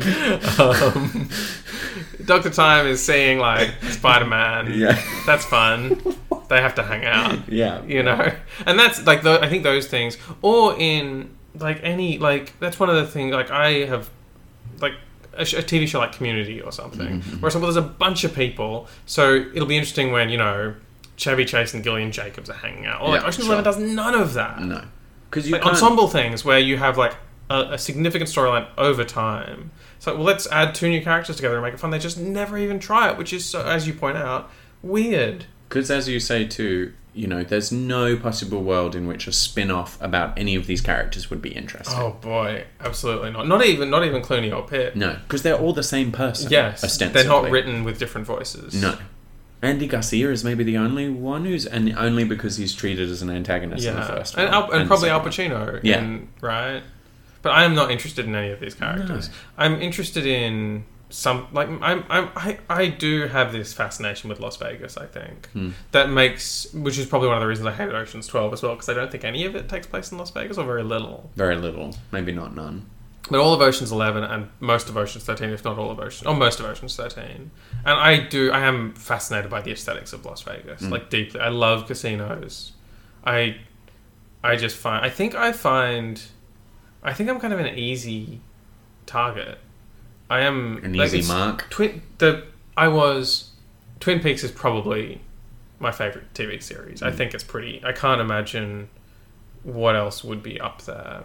um, Doctor Time is seeing like Spider-Man. Yeah. That's fun. They have to hang out. Yeah. You know? And that's like, the, I think those things, or in... Like any, like, that's one of the things, like, I have, like, a, sh- a T V show like Community or something, mm-hmm. where well, there's a bunch of people, so it'll be interesting when, you know, Chevy Chase and Gillian Jacobs are hanging out. Or, like, yeah, Ocean's sure. Eleven does none of that. No. Because you like, can't... ensemble things where you have, like, a, a significant storyline over time. It's like, well, let's add two new characters together and make it fun. They just never even try it, which is, so, as you point out, weird. Because as you say, too... You know, there's no possible world in which a spin-off about any of these characters would be interesting. Oh boy, absolutely not. Not even, not even Clooney or Pitt. No, because they're all the same person. Yes, ostensibly. they're not written with different voices. No, Andy Garcia is maybe the only one who's, and only because he's treated as an antagonist yeah. in the first and, one, Al, and, and probably so Al on. Pacino. Yeah, in, right. But I am not interested in any of these characters. No. I'm interested in. Some like I'm, I'm I I do have this fascination with Las Vegas. I think hmm. that makes, which is probably one of the reasons I hated Ocean's twelve as well, because I don't think any of it takes place in Las Vegas or very little. Very little, maybe not none. but all of Ocean's Eleven and most of Ocean's Thirteen, if not all of Ocean, or most of Ocean's Thirteen, and I do, I am fascinated by the aesthetics of Las Vegas, mm. like deeply. I love casinos. I, I just find, I think I find, I think I'm kind of an easy target. I am an like, easy mark. Twin the I was Twin Peaks is probably my favorite T V series. Mm. I think it's pretty. I can't imagine what else would be up there,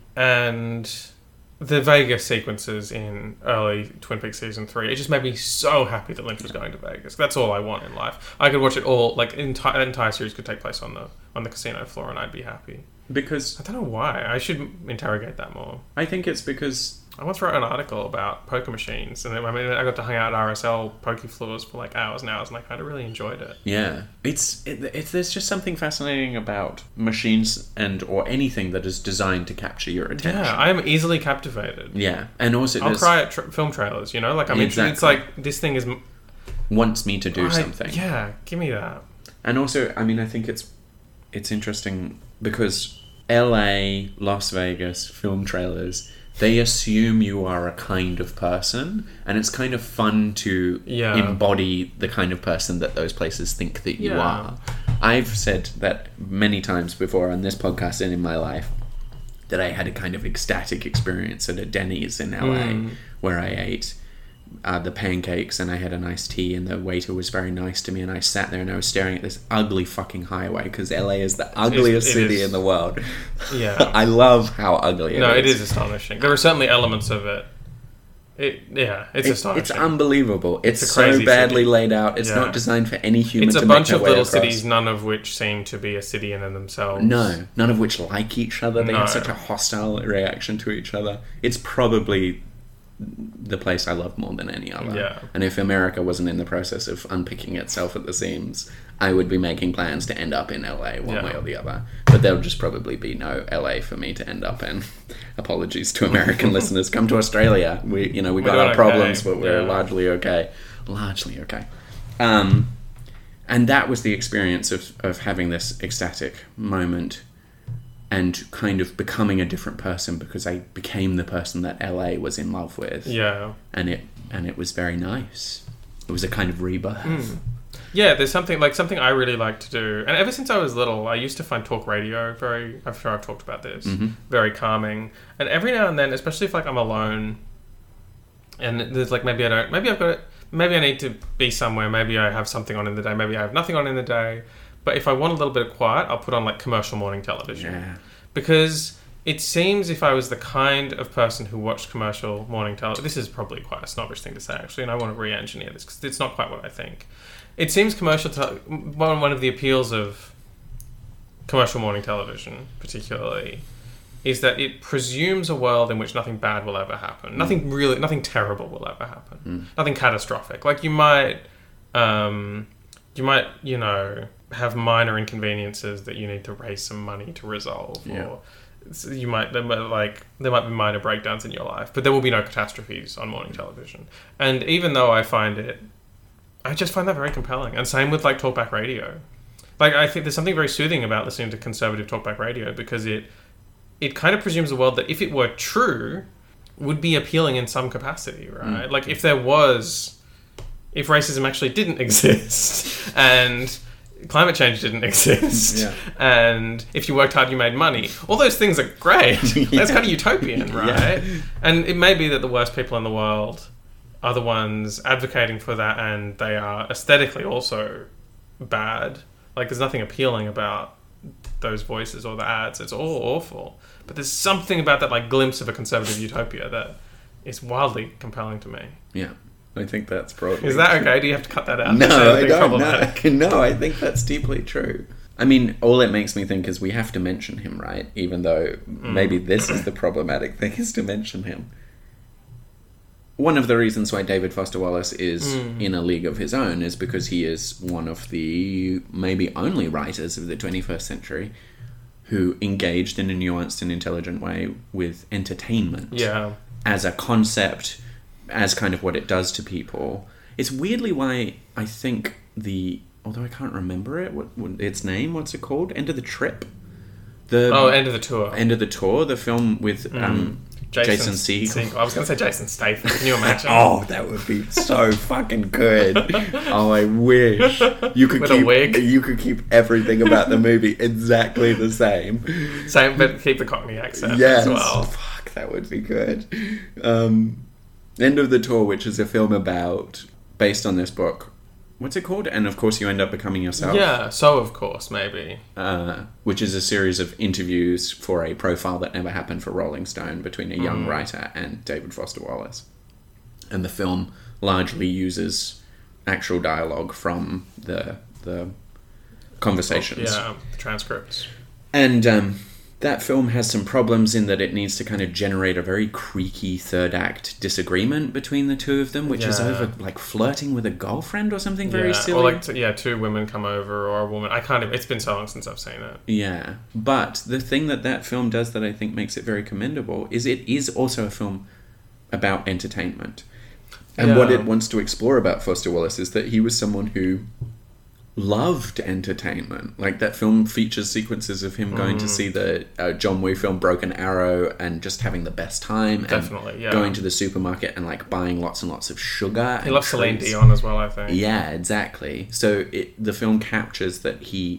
and the Vegas sequences in early Twin Peaks season three, it just made me so happy that Lynch was going to Vegas. That's all I want in life. I could watch it all, like, entire that entire series could take place on the on the casino floor, and I'd be happy. Because I don't know why. I should interrogate that more. I think it's because I once wrote an article about poker machines, and I mean, I got to hang out at R S L poker floors for like hours and hours, and I kind of really enjoyed it. Yeah, it's it, it's there's just something fascinating about machines and or anything that is designed to capture your attention. Yeah, I am easily captivated. Yeah, and also I'll cry at tr- film trailers. You know, like I mean, exactly. It's like this thing is wants me to do I, something. Yeah, give me that. And also, I mean, I think it's it's interesting because L A, Las Vegas, film trailers, they assume you are a kind of person, and it's kind of fun to yeah. embody the kind of person that those places think that you yeah. are. I've said that many times before on this podcast and in my life, that I had a kind of ecstatic experience at a Denny's in L A mm. where I ate uh, the pancakes and I had a nice tea, and the waiter was very nice to me, and I sat there and I was staring at this ugly fucking highway because L A is the ugliest it city is. in the world. Yeah. I love how ugly it no, is. No, it is astonishing. There are certainly elements of it. It yeah, it's it, astonishing. It's unbelievable. It's, it's so badly city. laid out. It's yeah. not designed for any human it's to a make bunch their of way little across. cities, none of which seem to be a city in and themselves. No, none of which like each other. They no. have such a hostile reaction to each other. It's probably the place I love more than any other. Yeah. And if America wasn't in the process of unpicking itself at the seams, I would be making plans to end up in L A one yeah. way or the other. But there'll just probably be no L A for me to end up in. Apologies to American listeners. Come to Australia. We, you know, we got we're our okay. problems, but we're yeah. largely okay. Largely okay. Um, and that was the experience of, of having this ecstatic moment and kind of becoming a different person because I became the person that L A was in love with. Yeah. And it and it was very nice. It was a kind of rebirth. Mm. Yeah, there's something like something I really like to do. And ever since I was little, I used to find talk radio very, I'm sure I've talked about this, mm-hmm. very calming. And every now and then, especially if like I'm alone and there's like maybe I don't, maybe I've got it, maybe I need to be somewhere, maybe I have something on in the day, maybe I have nothing on in the day. But if I want a little bit of quiet, I'll put on like commercial morning television. Yeah. Because it seems if I was the kind of person who watched commercial morning television... This is probably quite a snobbish thing to say, actually, and I want to re-engineer this because it's not quite what I think. It seems commercial... Te- one, one of the appeals of commercial morning television, particularly, is that it presumes a world in which nothing bad will ever happen. Mm. Nothing really... Nothing terrible will ever happen. Mm. Nothing catastrophic. Like, you might... Um, you might, you know... have minor inconveniences that you need to raise some money to resolve, yeah. or you might, there might like there might be minor breakdowns in your life, but there will be no catastrophes on morning television. And even though I find it, I just find that very compelling. And same with like talkback radio. Like I think there's something very soothing about listening to conservative talkback radio because it it kind of presumes a world that if it were true, would be appealing in some capacity, right? Mm. Like if there was, if racism actually didn't exist and climate change didn't exist, yeah. and if you worked hard you made money, all those things are great. yeah. That's kind of utopian, right? Yeah. And it may be that the worst people in the world are the ones advocating for that, and they are aesthetically also bad. Like there's nothing appealing about those voices or the ads. It's all awful, but there's something about that like glimpse of a conservative utopia that is wildly compelling to me. Yeah, I think that's probably... Is that okay? Do you have to cut that out? No, I don't. No, no, I think that's deeply true. I mean, all it makes me think is we have to mention him, right? Even though mm. maybe this is the problematic thing, is to mention him. One of the reasons why David Foster Wallace is mm. in a league of his own is because he is one of the maybe only writers of the twenty-first century who engaged in a nuanced and intelligent way with entertainment. Yeah. As a concept, as kind of what it does to people. It's weirdly why I think the... Although I can't remember it, what, what its name, what's it called? End of the Trip? The Oh, End of the Tour. End of the Tour, the film with... Mm. Um, Jason Segel. Segel. I was going to say Jason Statham. Can you imagine? Oh, that would be so fucking good. Oh, I wish you could With a keep wig. you could keep everything about the movie exactly the same. Same, but keep the Cockney accent Yes, as well. fuck, that would be good. Um, End of the Tour, which is a film about based on this book. What's it called? And of course, you end up becoming yourself. Yeah, so of course, maybe. Uh, which is a series of interviews for a profile that never happened for Rolling Stone between a young Mm. writer and David Foster Wallace. And the film largely uses actual dialogue from the the conversations. Yeah, the transcripts. And um, that film has some problems in that it needs to kind of generate a very creaky third act disagreement between the two of them, which is Yeah. over like flirting with a girlfriend or something very yeah. silly. Or like, t- yeah, two women come over, or a woman. I can't even, it's been so long since I've seen it. Yeah, but the thing that that film does that I think makes it very commendable is it is also a film about entertainment. And Yeah. what it wants to explore about Foster Wallace is that he was someone who loved entertainment. Like, that film features sequences of him going Mm. to see the uh, John Woo film Broken Arrow and just having the best time. Definitely, and yeah. Going to the supermarket and, like, buying lots and lots of sugar. He and loves Celine treats. Dion as well, I think. Yeah, exactly. So it, the film captures that he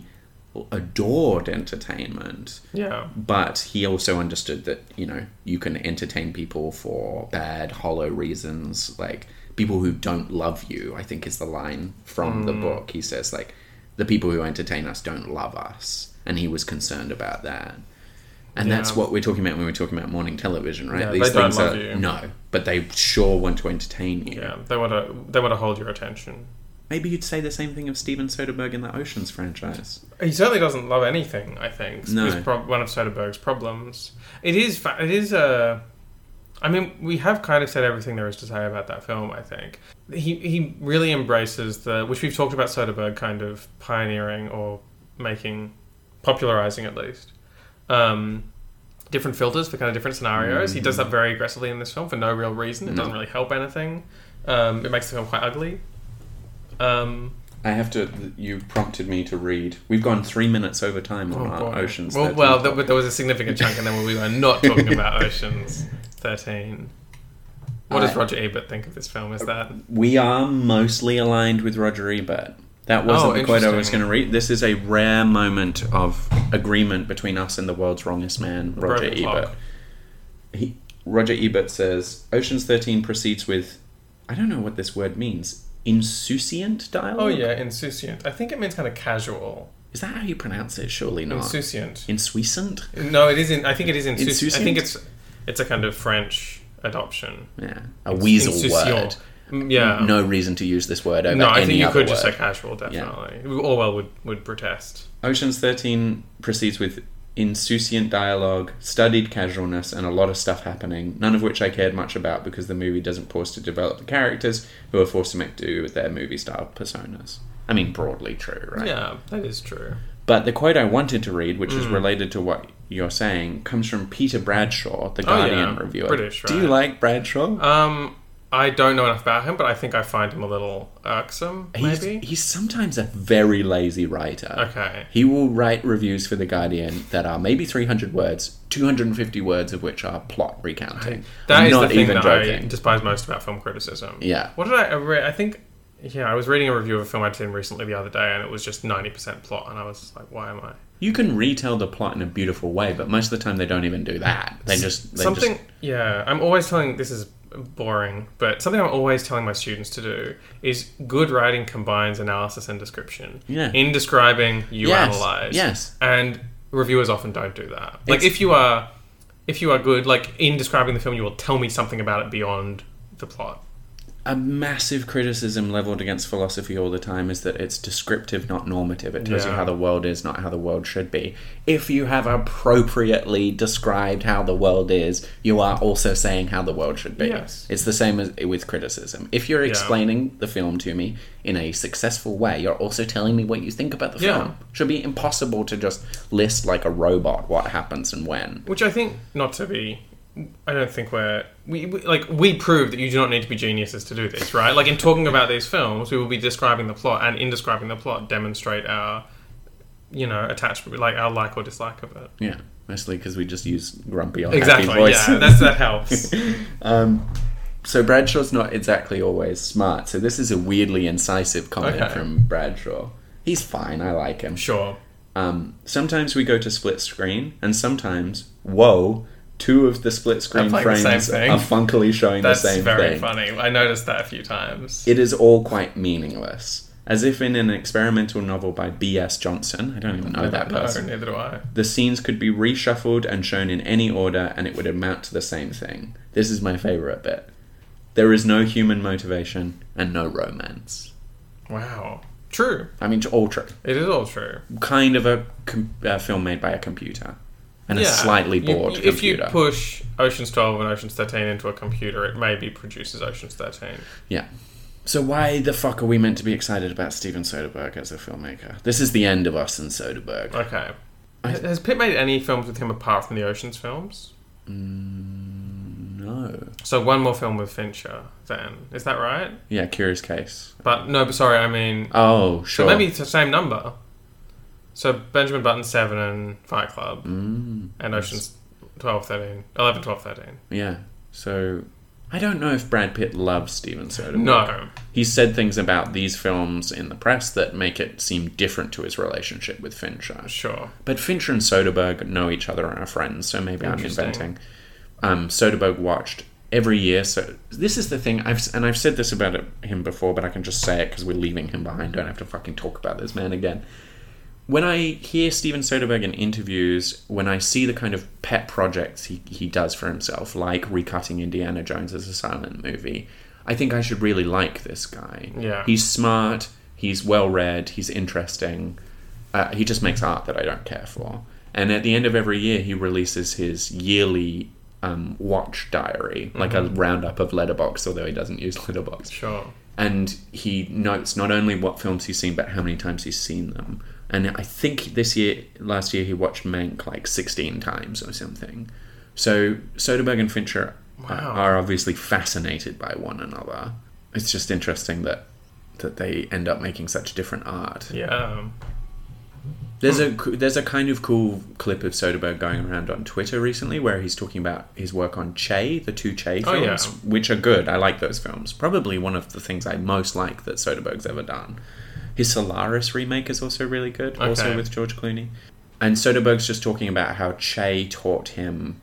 adored entertainment, Yeah. but he also understood that, you know, you can entertain people for bad, hollow reasons. Like, people who don't love you, I think is the line from the Mm. book. He says, like, the people who entertain us don't love us. And he was concerned about that. And Yeah. that's what we're talking about when we're talking about morning television, right? Yeah, These they don't things love are, you. no, but they sure want to entertain you. Yeah, they want to they want to hold your attention. Maybe you'd say the same thing of Steven Soderbergh in the Oceans franchise. He certainly doesn't love anything, I think. No. It's prob- one of Soderbergh's problems. It is, fa- it is a... I mean, we have kind of said everything there is to say about that film, I think. He he really embraces the... Which we've talked about Soderbergh kind of pioneering or making... Popularizing, at least. Um, different filters for kind of different scenarios. Mm-hmm. He does that very aggressively in this film for no real reason. It No. doesn't really help anything. Um, it makes the film quite ugly. Um... I have to. You prompted me to read. We've gone three minutes over time on Oh, our boy. Oceans. Well, thirteen well talk. there, there was a significant chunk, and then we were not talking about Oceans thirteen. What does I- Roger Ebert think of this film? Is that we are mostly aligned with Roger Ebert. That wasn't Oh, the quote I was interesting. going to read. This is a rare moment of agreement between us and the world's wrongest man, The Roger broken Ebert. clock. He, Roger Ebert says Oceans thirteen proceeds with, I don't know what this word means, insouciant dialogue. Oh yeah, insouciant. I think it means kind of casual. Is that how you pronounce it? Surely not. Insouciant. Insouciant? No, it is. In, I think it is insouciant. I think Insouciant? it's it's a kind of French adoption. Yeah, a weasel Insouciant. word. Mm, Yeah. No reason to use this word over No, I any think you other could just say word. casual. Definitely. Orwell would would protest. Ocean's thirteen proceeds with insouciant dialogue, studied casualness, and a lot of stuff happening, none of which I cared much about because the movie doesn't pause to develop the characters who are forced to make do with their movie-style personas. I mean, broadly true, right? Yeah, that is true. But the quote I wanted to read, which is Mm. related to what you're saying, comes from Peter Bradshaw, the Oh, Guardian yeah. reviewer. British, Do you right. like Bradshaw? Um, I don't know enough about him, but I think I find him a little irksome. He's, Maybe. he's sometimes a very lazy writer. Okay. He will write reviews for The Guardian that are maybe three hundred words, two hundred fifty words of which are plot recounting. That I'm is not the thing even that joking. I despise most about film criticism. Yeah. What did I, I read? I think, yeah, I was reading a review of a film I'd seen recently the other day, and it was just ninety percent plot, and I was like, why am I? You can retell the plot in a beautiful way, but most of the time they don't even do that. They just... They Something, Just, yeah, I'm always telling, this is boring, but something I'm always telling my students to do is good writing combines analysis and description. Yeah. In describing, you Yes, analyze. yes. And reviewers often don't do that. Like, It's- if you are... If you are good, like, in describing the film, you will tell me something about it beyond the plot. a massive criticism leveled against philosophy all the time is that it's descriptive, not normative. It tells you Yeah. how the world is, not how the world should be. If you have appropriately described how the world is, you are also saying how the world should be. Yes. It's the same as with criticism. If you're Yeah. explaining the film to me in a successful way, you're also telling me what you think about the Yeah. film. It should be impossible to just list like a robot what happens and when. Which I think, not to be... I don't think we're... We, we like we prove that you do not need to be geniuses to do this, right? Like in talking about these films, we will be describing the plot, and in describing the plot, demonstrate our, you know, attachment, like our like or dislike of it. Yeah. Mostly because we just use grumpy or Exactly, happy voice. yeah, that's, that helps. um, so Bradshaw's not exactly always smart. So this is a weirdly incisive comment Okay. from Bradshaw. He's fine. I like him. Sure. Um, sometimes we go to split screen, and sometimes, whoa, two of the split screen playing the frames same thing. are funkily showing That's the same very thing. funny. I noticed that a few times. It is all quite meaningless. As if in an experimental novel by B S Johnson, I don't even know that no, person, neither do I. the scenes could be reshuffled and shown in any order and it would amount to the same thing. This is my favourite bit. There is no human motivation and no romance. Wow. True. I mean, all true. It is all true. Kind of a com- uh, film made by a computer. And a Yeah. slightly You- bored If you computer. push Ocean's twelve and Ocean's thirteen into a computer, it maybe produces Ocean's thirteen. Yeah. So why the fuck are we meant to be excited about Steven Soderbergh as a filmmaker? This is the end of us and Soderbergh. Okay. I- Has Pitt made any films with him apart from the Ocean's films? Mm, no. So one more film with Fincher, then. Is that right? Yeah, Curious Case. But, no, but sorry, I mean... Oh, sure. So maybe it's the same number. So Benjamin Button seven and Fight Club. Mm, And Ocean's twelve, thirteen. eleven, twelve, thirteen. yeah. So I don't know if Brad Pitt loves Steven Soderbergh. No. He's said things about these films in the press that make it seem different to his relationship with Fincher. Sure. But Fincher and Soderbergh know each other and are friends, so maybe I'm Interesting. inventing. Um, Soderbergh watched every year. So this is the thing, I've and I've said this about it, him before, but I can just say it because we're leaving him behind. Don't have to fucking talk about this man again. When I hear Steven Soderbergh in interviews, when I see the kind of pet projects he, he does for himself, like recutting Indiana Jones as a silent movie, I think I should really like this guy. Yeah. He's smart, he's well-read, he's interesting. Uh, he just makes art that I don't care for. And at the end of every year, he releases his yearly um, watch diary, like Mm-hmm. a roundup of Letterboxd, although he doesn't use Letterboxd. Sure. And he notes not only what films he's seen, but how many times he's seen them. And I think this year, last year, he watched Mank like sixteen times or something. So Soderbergh and Fincher are, Wow. are obviously fascinated by one another. It's just interesting that that they end up making such different art. Yeah. There's a there's a kind of cool clip of Soderbergh going around on Twitter recently where he's talking about his work on Che, the two Che Oh, yeah. films, which are good. I like those films. Probably one of the things I most like that Soderbergh's ever done. His Solaris remake is also really good, also Okay. with George Clooney. And Soderbergh's just talking about how Che taught him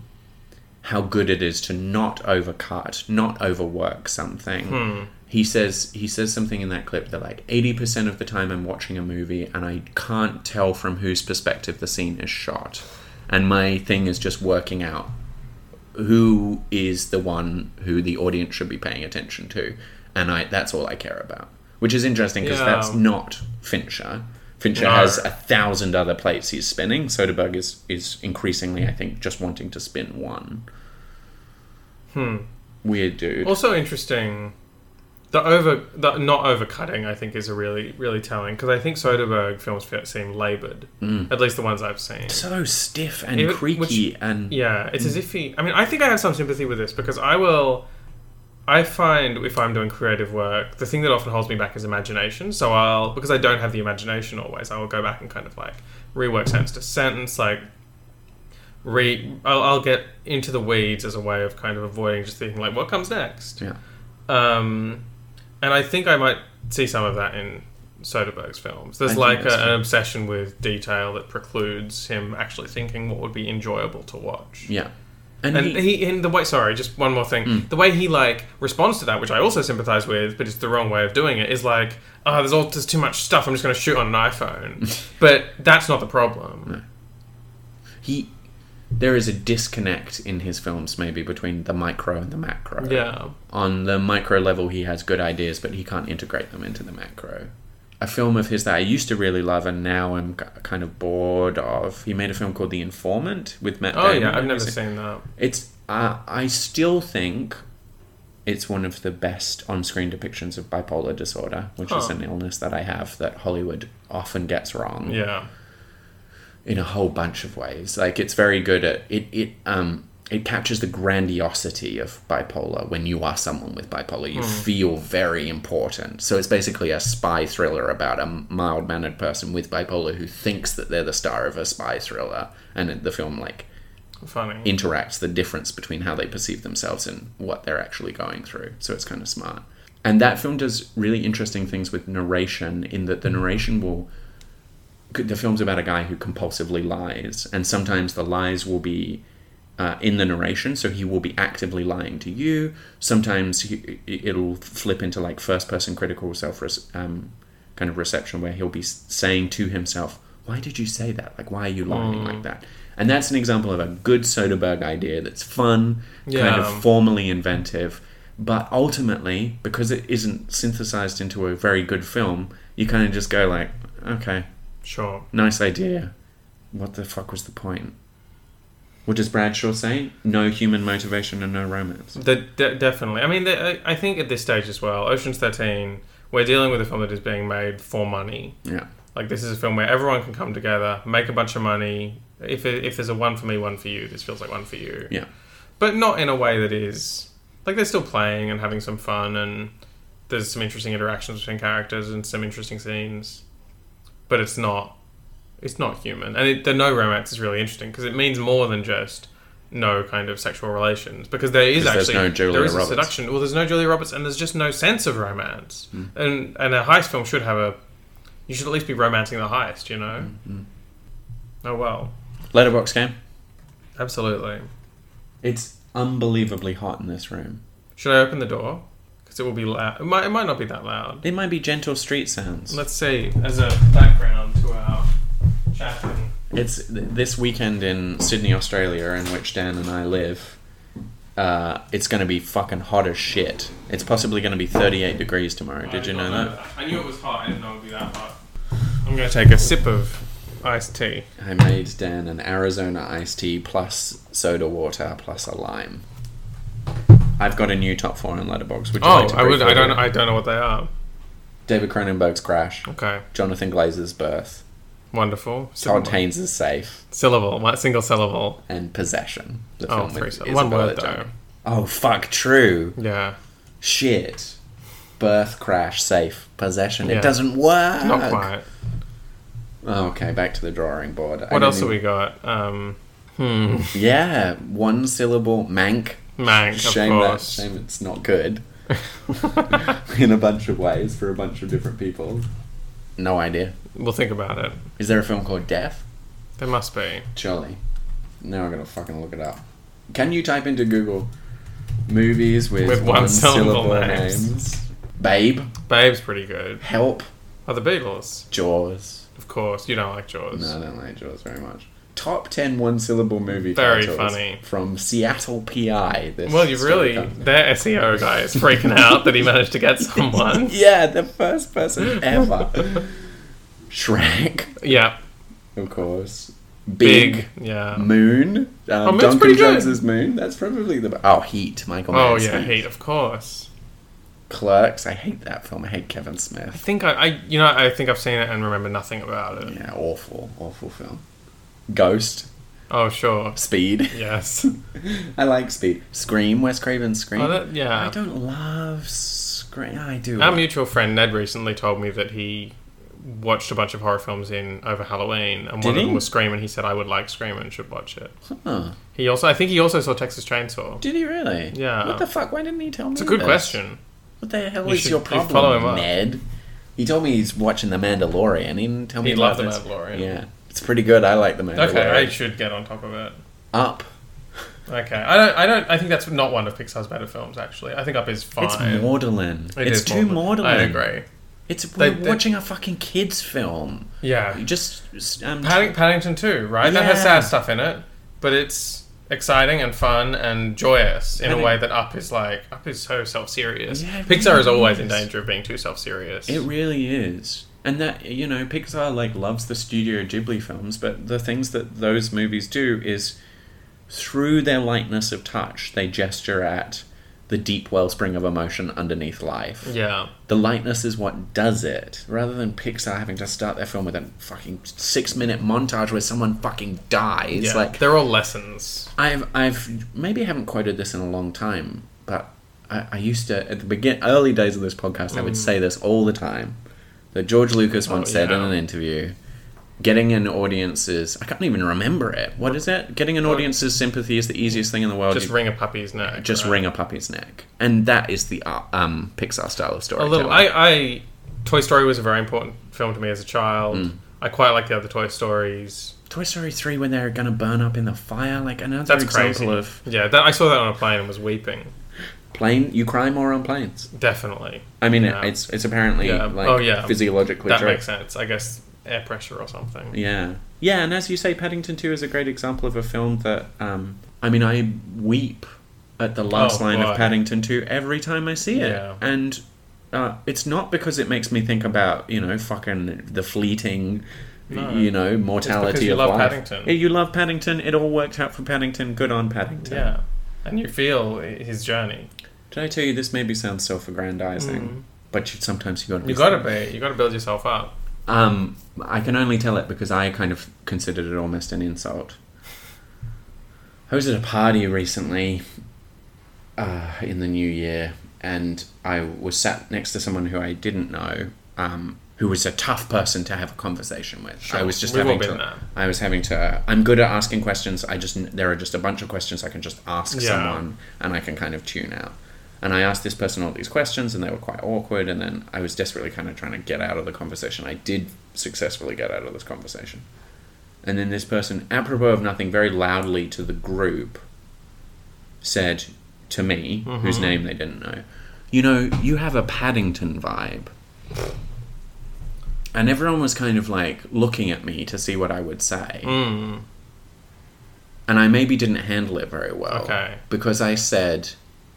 how good it is to not overcut, not overwork something. Hmm. He says he says something in that clip that like eighty percent of the time I'm watching a movie and I can't tell from whose perspective the scene is shot. And my thing is just working out who is the one who the audience should be paying attention to. And I that's all I care about. Which is interesting because Yeah. that's not Fincher. Fincher No. has a thousand other plates he's spinning. Soderbergh is, is increasingly, I think, just wanting to spin one. Hmm. Weird dude. Also interesting. The over, the not overcutting, I think, is a really, really telling because I think Soderbergh films fe- seem laboured. Mm. At least the ones I've seen. So stiff and It- creaky which- and Yeah, it's as if he. I mean, I think I have some sympathy with this because I will. I find if I'm doing creative work, the thing that often holds me back is imagination. So I'll, because I don't have the imagination always, I will go back and kind of like rework sentence to sentence, like re. I'll, I'll get into the weeds as a way of kind of avoiding just thinking like, what comes next? yeah. Um, and I think I might see some of that in Soderbergh's films. There's I think like a, that's an true. obsession with detail that precludes him actually thinking what would be enjoyable to watch. Yeah. And, And he, he, in the way, sorry, just one more thing. Mm. The way he like responds to that, which I also sympathize with, but it's the wrong way of doing it, is like, oh, there's all there's too much stuff. I'm just going to shoot on an iPhone. But that's not the problem. No. he there is a disconnect in his films maybe between the micro and the macro. Yeah. On the micro level, he has good ideas, but he can't integrate them into the macro. A film of his that I used to really love and now I'm k- kind of bored of. He made a film called The Informant with Matt Oh Damon. yeah, I've never Is it- seen that. It's. Uh, I still think it's one of the best on-screen depictions of bipolar disorder, which is Huh. an illness that I have that Hollywood often gets wrong. Yeah. In a whole bunch of ways. Like, it's very good at... It, it, um, it captures the grandiosity of bipolar. When you are someone with bipolar, you Mm. feel very important. So it's basically a spy thriller about a mild-mannered person with bipolar who thinks that they're the star of a spy thriller, and the film like Funny. interacts the difference between how they perceive themselves and what they're actually going through. So it's kind of smart. And that film does really interesting things with narration, in that the narration will... The film's about a guy who compulsively lies, and sometimes the lies will be uh, in the narration, so he will be actively lying to you. Sometimes he, it'll flip into like first-person critical self um, kind of reception, where he'll be saying to himself, why did you say that? Like, why are you lying Mm. like that? And that's an example of a good Soderbergh idea that's fun, Yeah. kind of formally inventive, but ultimately, because it isn't synthesized into a very good film, you kind of just go like, okay, Sure. nice idea. What the fuck was the point? What does Bradshaw say? No human motivation and no romance. The, de- definitely. I mean, the, I I think at this stage as well, Ocean's thirteen, we're dealing with a film that is being made for money. Yeah. Like, this is a film where everyone can come together, make a bunch of money. If it, if there's a one for me, one for you, this feels like one for you. Yeah. But not in a way that is... Like, they're still playing and having some fun, and there's some interesting interactions between characters and some interesting scenes. But it's not... It's not human. And it, the no romance is really interesting, because it means more than just no kind of sexual relations. Because there is 'Cause there's actually... no Julia there is Roberts. a seduction. Well, there's no Julia Roberts, and there's just no sense of romance. Mm. And and a heist film should have a... You should at least be romancing the heist, you know? Mm-hmm. Oh, well. Letterboxd game. Absolutely. It's unbelievably hot in this room. Should I open the door? Because it will be loud. It might, it might not be that loud. It might be gentle street sounds. Let's see, as a background to our chatting. It's th- this weekend in Sydney, Australia, in which Dan and I live. Uh, it's going to be fucking hot as shit. It's possibly going to be thirty-eight degrees tomorrow. Did you know that? I knew it was hot. I didn't know it would be that hot. I'm going to take a sip of iced tea. I made Dan an Arizona iced tea plus soda water plus a lime. I've got a new top four on Letterboxd. Would you Oh, like to I would. briefly I don't. read? I don't know what they are. David Cronenberg's Crash. Okay, Jonathan Glazer's Birth. wonderful. Todd Syllable. Haynes' Safe. Syllable. One single syllable. And Possession. The Oh, film three with syllables. One Isabella word though. Adjani. Oh, fuck, true. Yeah. Shit. Birth, Crash, Safe, Possession. Yeah. It doesn't work. Not quite. Oh, okay, back to the drawing board. What else have we got? Um, hmm. Yeah, one syllable. Mank. Mank, of Shame that. course. Shame it's not good. In a bunch of ways for a bunch of different people. No idea. We'll think about it. Is there a film called Death? There must be. Surely. Now I'm gonna fucking look it up. Can you type into Google movies with, With one one, syllable syllable, names? names? Babe. Babe's pretty good. Help. Oh, the Beatles. Jaws. Of course. You don't like Jaws. No, I don't like Jaws very much. Top ten one syllable movie Very titles funny. from Seattle, P I. This Well, you've story really... comes from. Their S E O guy is freaking out that he managed to get someone. Yeah, the first person ever. Shrek, Yeah. of course. Big, Big. Yeah. Moon. Um, Oh, Moon's Duncan pretty good. Jones's Moon. That's probably the. Oh, Heat. Michael Oh, Mann. yeah. Heat, of course. Clerks. I hate that film. I hate Kevin I Smith. think I, I... You know, I think I've seen it and remember nothing about it. Yeah, awful, awful film. Ghost. Oh, sure. Speed. Yes. I like Speed. Scream. Wes Craven's Scream. Oh, that, yeah. I don't love Scream. I do. Our mutual friend Ned recently told me that he watched a bunch of horror films in over Halloween, and Did one of he? them was Scream, and he said I would like Scream and should watch it. Huh. He also, I think he also saw Texas Chainsaw. Did he really? Yeah. What the fuck? Why didn't he tell me? It's a good this? question. What the hell You is should- your you problem, follow him up. Ned? He told me he's watching The Mandalorian. He didn't tell me He about loved The this. Mandalorian. Yeah, it's pretty good. I like The Mandalorian. Okay, I should get on top of it. Up. Okay, I don't. I don't. I think that's not one of Pixar's better films. Actually, I think Up is fine. It's maudlin. It it's is too maudlin. maudlin. I agree. It's They- we're they- watching a fucking kids film. Yeah, You just um, Padding, Paddington too, right? That has Yeah. sad stuff in it, but it's exciting and fun and joyous in Padding- a way that Up is like. Up is so self-serious. Yeah, it Pixar is really always in is. danger of being too self-serious. It really is. And that, you know, Pixar, like, loves the Studio Ghibli films, but the things that those movies do is, through their lightness of touch, they gesture at the deep wellspring of emotion underneath life. Yeah. The lightness is what does it, rather than Pixar having to start their film with a fucking six-minute montage where someone fucking dies. Yeah. Like, they're all lessons. I've, I've maybe haven't quoted this in a long time, but I, I used to, at the begin, early days of this podcast, mm. I would say this all the time, that George Lucas once oh, said yeah. in an interview, getting an audience's... I can't even remember it. What is it? Getting an audience's sympathy is the easiest thing in the world. Just you, wring a puppy's neck. Just right? wring a puppy's neck. And that is the uh, um, Pixar style of storytelling. A little. I, I... Toy Story was a very important film to me as a child. Mm. I quite like the other Toy Stories. Toy Story three when they're going to burn up in the fire. Like another That's example crazy. of... Yeah, that, I saw that on a plane and was weeping. Plane? You cry more on planes. Definitely. I mean, yeah. it, it's it's apparently yeah. like oh, yeah. physiologically That true. makes sense. I guess air pressure or something. Yeah. Yeah, and as you say, Paddington two is a great example of a film that, um, I mean, I weep at the last oh, line boy. of Paddington two every time I see it. Yeah. And uh, it's not because it makes me think about, you know, fucking the fleeting, no. you know, mortality you of love life. Paddington. You love Paddington. It all worked out for Paddington. Good on Paddington. Yeah. And you feel his journey. Did I tell you this maybe sounds self-aggrandizing, mm. but you, sometimes you got to be... You got to be. You got to build yourself up. Um, I can only tell it because I kind of considered it almost an insult. I was at a party recently uh, in the new year, and I was sat next to someone who I didn't know, um, who was a tough person to have a conversation with. Sure. I was just We've having all been to. there. I was having to. I'm good at asking questions. I just there are just a bunch of questions I can just ask Yeah. someone, and I can kind of tune out. And I asked this person all these questions, and they were quite awkward, and then I was desperately kind of trying to get out of the conversation. I did successfully get out of this conversation. And then this person, apropos of nothing, very loudly to the group, said to me, mm-hmm. whose name they didn't know, you know, you have a Paddington vibe. And everyone was kind of like looking at me to see what I would say. Mm. And I maybe didn't handle it very well. Okay. Because I said...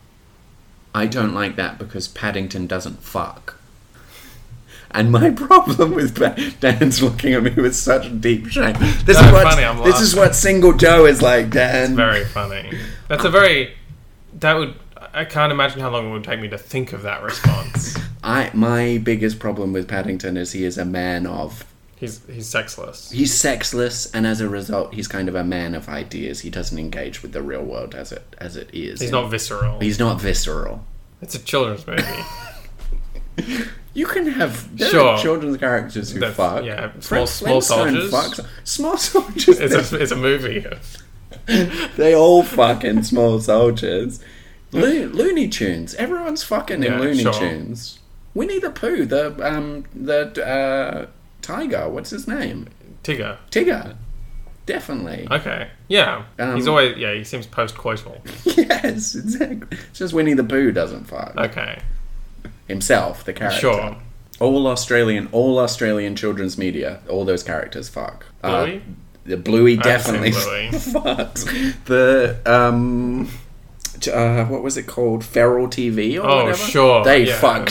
I don't like that because Paddington doesn't fuck. And my problem with pa- Dan's looking at me with such deep shame. This no, is what funny, I'm this is what single Joe is like, Dan. It's very funny. That's a very that would I can't imagine how long it would take me to think of that response. I my biggest problem with Paddington is he is a man of He's he's sexless. He's sexless, and as a result, he's kind of a man of ideas. He doesn't engage with the real world as it as it is. He's not visceral. He's not visceral. It's a children's movie. You can have there sure. are children's characters who That's, fuck. Yeah, Fred small small soldiers. Fucks. Small soldiers. It's a it's a movie. They all fuck in Small Soldiers. Lo- Looney Tunes. Everyone's fucking Yeah, in Looney sure. Tunes. Winnie the Pooh. The um the uh. Tiger, what's his name? Tigger. Tigger. Definitely. Okay. Yeah. Um, He's always yeah, he seems post-coital. Yes, exactly. It's just Winnie the Pooh doesn't fuck. Okay. Himself, the character. Sure. All Australian all Australian children's media, all those characters fuck. Bluey? Uh, the Bluey I definitely haven't seen fucks. The um uh, what was it called? Feral T V or Oh, whatever? sure. They yeah. fuck.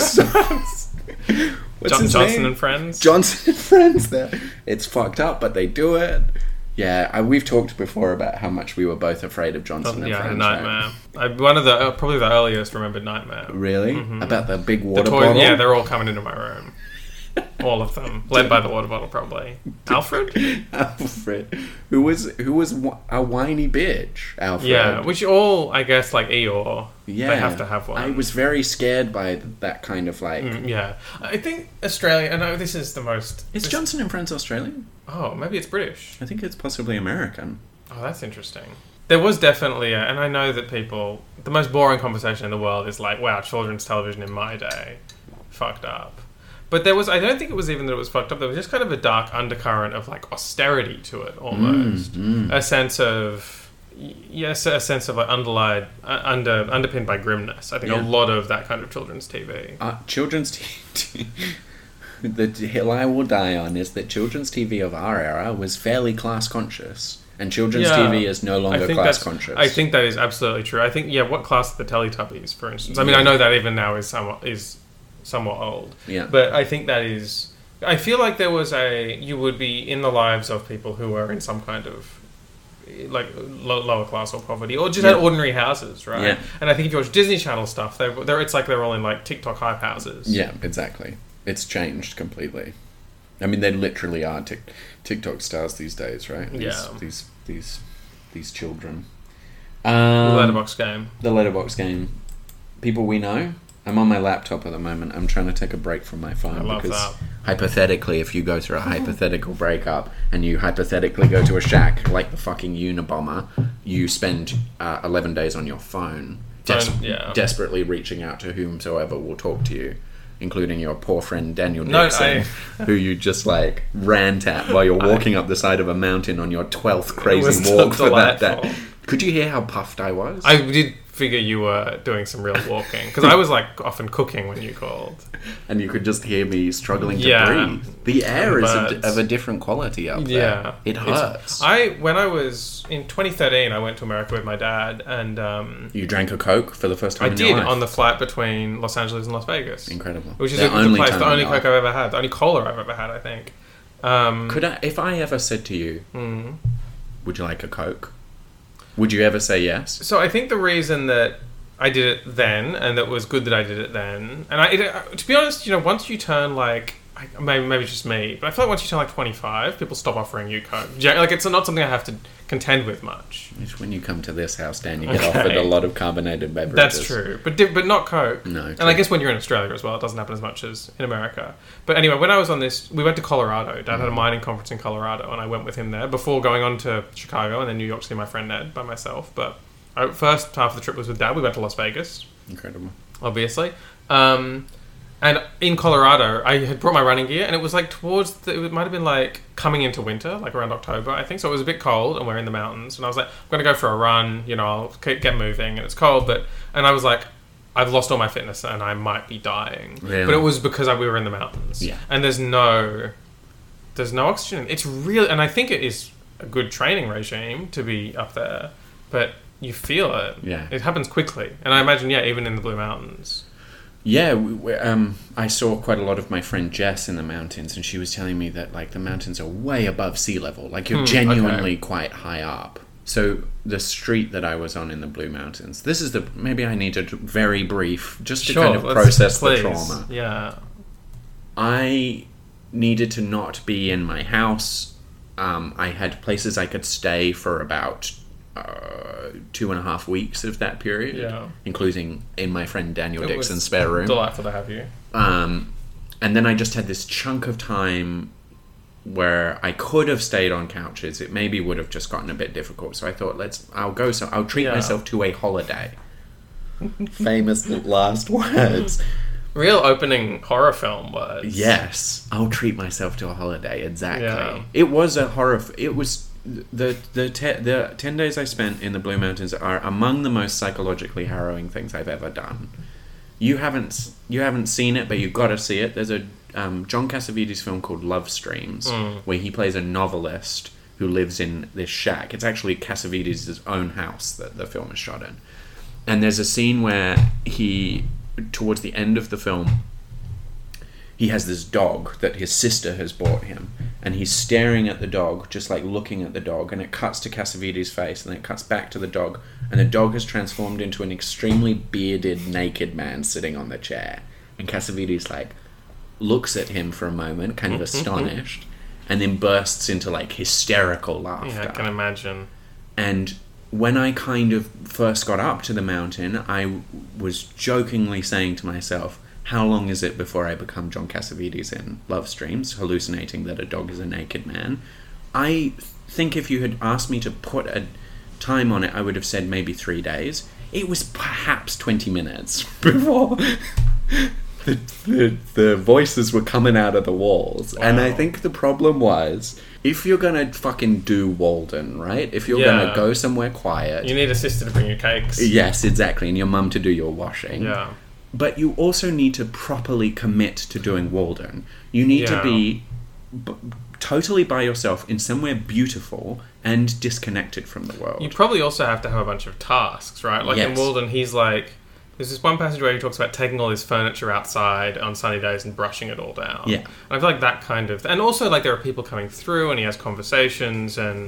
What's John, his Johnson name? and Friends. Johnson and Friends. There, it's fucked up, but they do it. Yeah, I, we've talked before about how much we were both afraid of Johnson and yeah, Friends. Nightmare. Right? I, one of the uh, probably the earliest remembered Nightmare. Really? Mm-hmm. About the big water the toy, bottle? Yeah, they're all coming into my room. All of them, led by the water bottle, probably. Alfred. Alfred, who was who was a whiny bitch. Alfred. Yeah, which all I guess like Eeyore. Yeah, they have to have one. I was very scared by that kind of like. Mm, yeah, I think Australia. I know this is the most. Is this, Johnson and Friends Australian? Oh, maybe it's British. I think it's possibly American. Oh, that's interesting. There was definitely, a, and I know that people. The most boring conversation in the world is like, "Wow, children's television in my day, fucked up." But there was, I don't think it was even that it was fucked up. There was just kind of a dark undercurrent of like austerity to it, almost Mm, mm. a sense of, yes, a sense of like underlined, uh, under underpinned by grimness. I think Yeah. a lot of that kind of children's T V. Uh, children's T V. The hill I will die on is that children's T V of our era was fairly class conscious, and children's Yeah. T V is no I longer think class that's- conscious. I think that is absolutely true. I think yeah, what class are the Teletubbies, for instance? I mean, Yeah. I know that even now is somewhat is somewhat old. Yeah. But I think that is. I feel like there was a. You would be in the lives of people who were in some kind of like lo- lower class or poverty, or just Yeah. had ordinary houses, right? Yeah. And I think if you watch Disney Channel stuff, they they're it's like they're all in like TikTok hype houses. Yeah, exactly. It's changed completely. I mean, they literally are tic- TikTok stars these days, right? These, Yeah. These these these children. The Um, letterbox game. The letterbox game. People we know. I'm on my laptop at the moment. I'm trying to take a break from my phone I love because that. hypothetically, if you go through a hypothetical breakup and you hypothetically go to a shack like the fucking Unabomber, you spend uh, eleven days on your phone, des- Phone, yeah. desperately reaching out to whomsoever will talk to you, including your poor friend Daniel No, Dixon, who you just like rant at while you're walking up the side of a mountain on your twelfth crazy was walk for that delightful. day. Could you hear how puffed I was? I did figure you were doing some real walking because I was like often cooking when you called. And you could just hear me struggling to Yeah. breathe. The air is a, Birds. of a different quality up there. Yeah, It It's- hurts. I when I was in twenty thirteen, I went to America with my dad, and um, You drank a Coke for the first time I in did your life. on the flight between Los Angeles and Las Vegas. Incredible. Which is The a good only place. time The in only your Coke life. I've ever had. The only cola I've ever had, I think. Um, Could I, if I ever said to you, mm. would you like a Coke? Would you ever say yes? So I think the reason that I did it then, and that was good that I did it then, and I, it, to be honest, you know, once you turn like, I, maybe maybe it's just me, but I feel like once you turn like twenty-five, people stop offering you Coke. Yeah, like it's not something I have to contend with much. It's when you come to this house, Dan, you get Okay. offered a lot of carbonated beverages. That's true, but di- but not Coke. No, and true. I guess when you're in Australia as well, it doesn't happen as much as in America. But anyway, when I was on this, we went to Colorado. Dad had a mining conference in Colorado, and I went with him there before going on to Chicago and then New York to see my friend Ned by myself. But I, first half of the trip was with Dad. We went to Las Vegas, Incredible. obviously. Um, and in Colorado, I had brought my running gear, and it was like towards, the, it might have been like coming into winter, like around October, I think. So it was a bit cold, and we're in the mountains. And I was like, I'm going to go for a run, you know, I'll ke- get moving, and it's cold. But, and I was like, I've lost all my fitness, and I might be dying. Really? But it was because I, we were in the mountains. Yeah. And there's no, there's no oxygen. It's really, and I think it is a good training regime to be up there, but you feel it. Yeah. It happens quickly. And I imagine, yeah, even in the Blue Mountains. Yeah, we, we, um, I saw quite a lot of my friend Jess in the mountains, and she was telling me that like the mountains are way above sea level. Like you're Hmm, genuinely quite high up. So the street that I was on in the Blue Mountains, this is the maybe I need to very brief just to Sure, kind of let's- process please. the trauma. Yeah. I needed to not be in my house. Um, I had places I could stay for about uh, two and a half weeks of that period, Yeah. including in my friend Daniel It was Dixon's spare room. Delightful to have you. Um, and then I just had this chunk of time where I could have stayed on couches. It maybe would have just gotten a bit difficult. So I thought, let's. I'll go. So I'll treat Yeah. myself to a holiday. Famous last words. Real opening horror film words. Yes, I'll treat myself to a holiday. Exactly. Yeah. It was a horror. F- it was the the te- the ten days I spent in the Blue Mountains are among the most psychologically harrowing things I've ever done. You haven't you haven't seen it, but you've got to see it. There's a um, John Cassavetes film called Love Streams, Mm. where he plays a novelist who lives in this shack. It's actually Cassavetes' own house that the film is shot in. And there's a scene where he, towards the end of the film, he has this dog that his sister has bought him, and he's staring at the dog, just like looking at the dog, and it cuts to Cassavetes' face, and then it cuts back to the dog, and the dog has transformed into an extremely bearded, naked man sitting on the chair. And Cassavetes, like, looks at him for a moment, kind of astonished, and then bursts into, like, hysterical laughter. Yeah, I can imagine. And when I kind of first got up to the mountain, I w- was jokingly saying to myself, how long is it before I become John Cassavetes in Love Streams, hallucinating that a dog is a naked man? I think if you had asked me to put a time on it, I would have said maybe three days. It was perhaps twenty minutes before the, the, the voices were coming out of the walls. And I Wow. think the problem was, if you're gonna fucking do Walden, right? If you're Yeah. gonna go somewhere quiet... You need a sister to bring you cakes. Yes, exactly, and your mum to do your washing. Yeah. But you also need to properly commit to doing Walden. You need Yeah. to be b- totally by yourself in somewhere beautiful and disconnected from the world. You probably also have to have a bunch of tasks, right? Like in Yes. Walden, he's like... There's this one passage where he talks about taking all his furniture outside on sunny days and brushing it all down. Yeah. And I feel like that kind of... And also, like, there are people coming through and he has conversations and,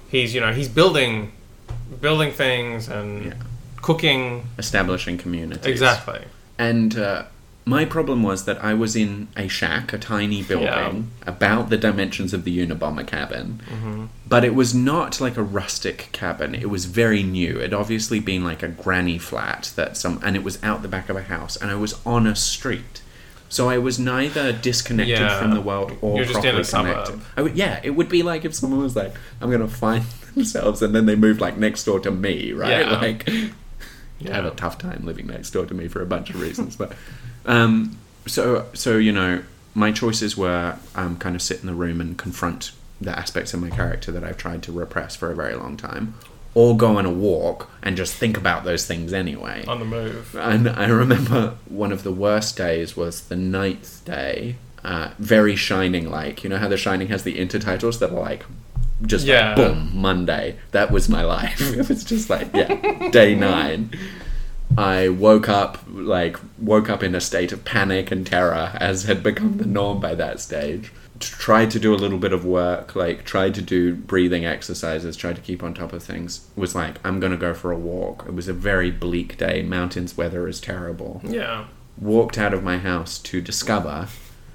he's you know he's building building things and Yeah. cooking. Establishing communities. Exactly. And uh, my problem was that I was in a shack, a tiny building, about the dimensions of the Unabomber cabin. Mm-hmm. But it was not like a rustic cabin. It was very new. It obviously been like a granny flat that some, and it was out the back of a house, and I was on a street. So I was neither disconnected Yeah. from the world or You're just in properly a suburb. connected. I would, yeah, it would be like if someone was like, "I'm going to find themselves," and then they moved like next door to me, right? Yeah. Like, Yeah. I have a tough time living next door to me for a bunch of reasons, but um, so so you know, my choices were um, kind of sit in the room and confront the aspects of my character that I've tried to repress for a very long time, or go on a walk and just think about those things anyway. On the move. And I remember one of the worst days was the ninth day, uh, very Shining like. You know how The Shining has the intertitles that are like, just Yeah. like, boom, Monday. That was my life. It was just like, yeah, day nine. I woke up, like, woke up in a state of panic and terror, as had become the norm by that stage. Tried to do a little bit of work, like, tried to do breathing exercises, tried to keep on top of things. Was like, I'm gonna go for a walk. It was a very bleak day. Mountains weather is terrible. Yeah. Walked out of my house to discover,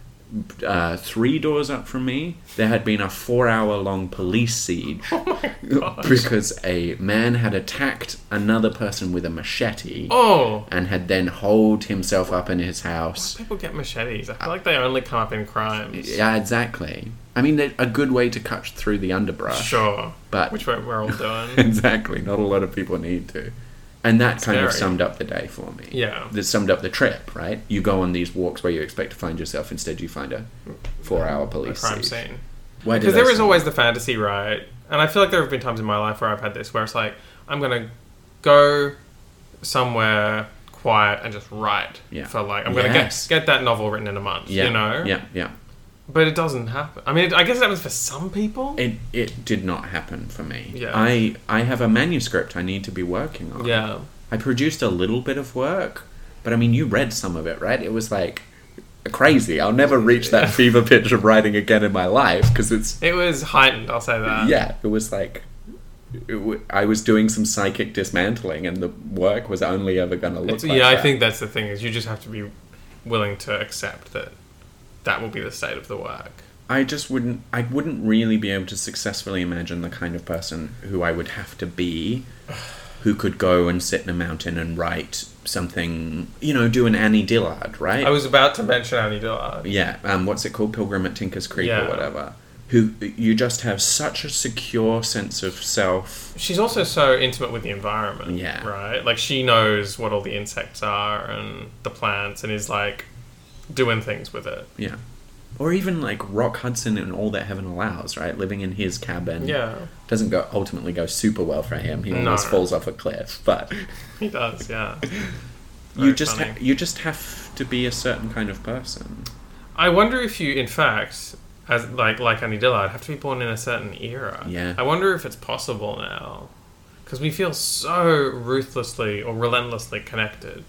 uh, three doors up from me, there had been a four-hour-long police siege. Oh my gosh. Because a man had attacked another person with a machete Oh. and had then holed himself up in his house. People get machetes. I feel like they only come up in crimes. Yeah, exactly. I mean, they're a good way to cut through the underbrush. Sure. But Which we're, we're all doing. exactly, not a lot of people need to. And that kind of Scary. summed up the day for me. Yeah. That summed up the trip, right? You go on these walks where you expect to find yourself, instead you find a four-hour A police crime siege. scene. Why did Because I there is say always the fantasy, right? And I feel like there have been times in my life where I've had this, where it's like, I'm going to go somewhere quiet and just write Yeah. for like, I'm going to Yes. get get that novel written in a month, Yeah, you know? yeah, yeah. But it doesn't happen. I mean, it, I guess it happens for some people. It it did not happen for me. Yeah. I I have a manuscript I need to be working on. Yeah. I produced a little bit of work, but I mean, you read some of it, right? It was like crazy. I'll never reach that fever pitch of writing again in my life because it's It was heightened, I'll say that. yeah. It was like it w- I was doing some psychic dismantling, and the work was only ever going to look It's, like yeah, I that. think that's the thing, is you just have to be willing to accept that that will be the state of the work. I just wouldn't. I wouldn't really be able to successfully imagine the kind of person who I would have to be, who could go and sit in a mountain and write something. You know, do an Annie Dillard, right? I was about to mention Annie Dillard. yeah. Um. What's it called? Pilgrim at Tinker's Creek Yeah. or whatever. Who you just have such a secure sense of self. She's also so intimate with the environment. Yeah. Right? Like, she knows what all the insects are and the plants and is, like, doing things with it. Yeah. Or even like Rock Hudson and All That Heaven Allows, right? Living in his cabin. Yeah. Doesn't go ultimately go super well for him. He No. almost falls off a cliff, but. He does, yeah. you Very just funny. ha- you just have to be a certain kind of person. I wonder if you, in fact, as like like Annie Dillard, have to be born in a certain era. Yeah. I wonder if it's possible now. Because we feel so ruthlessly or relentlessly connected.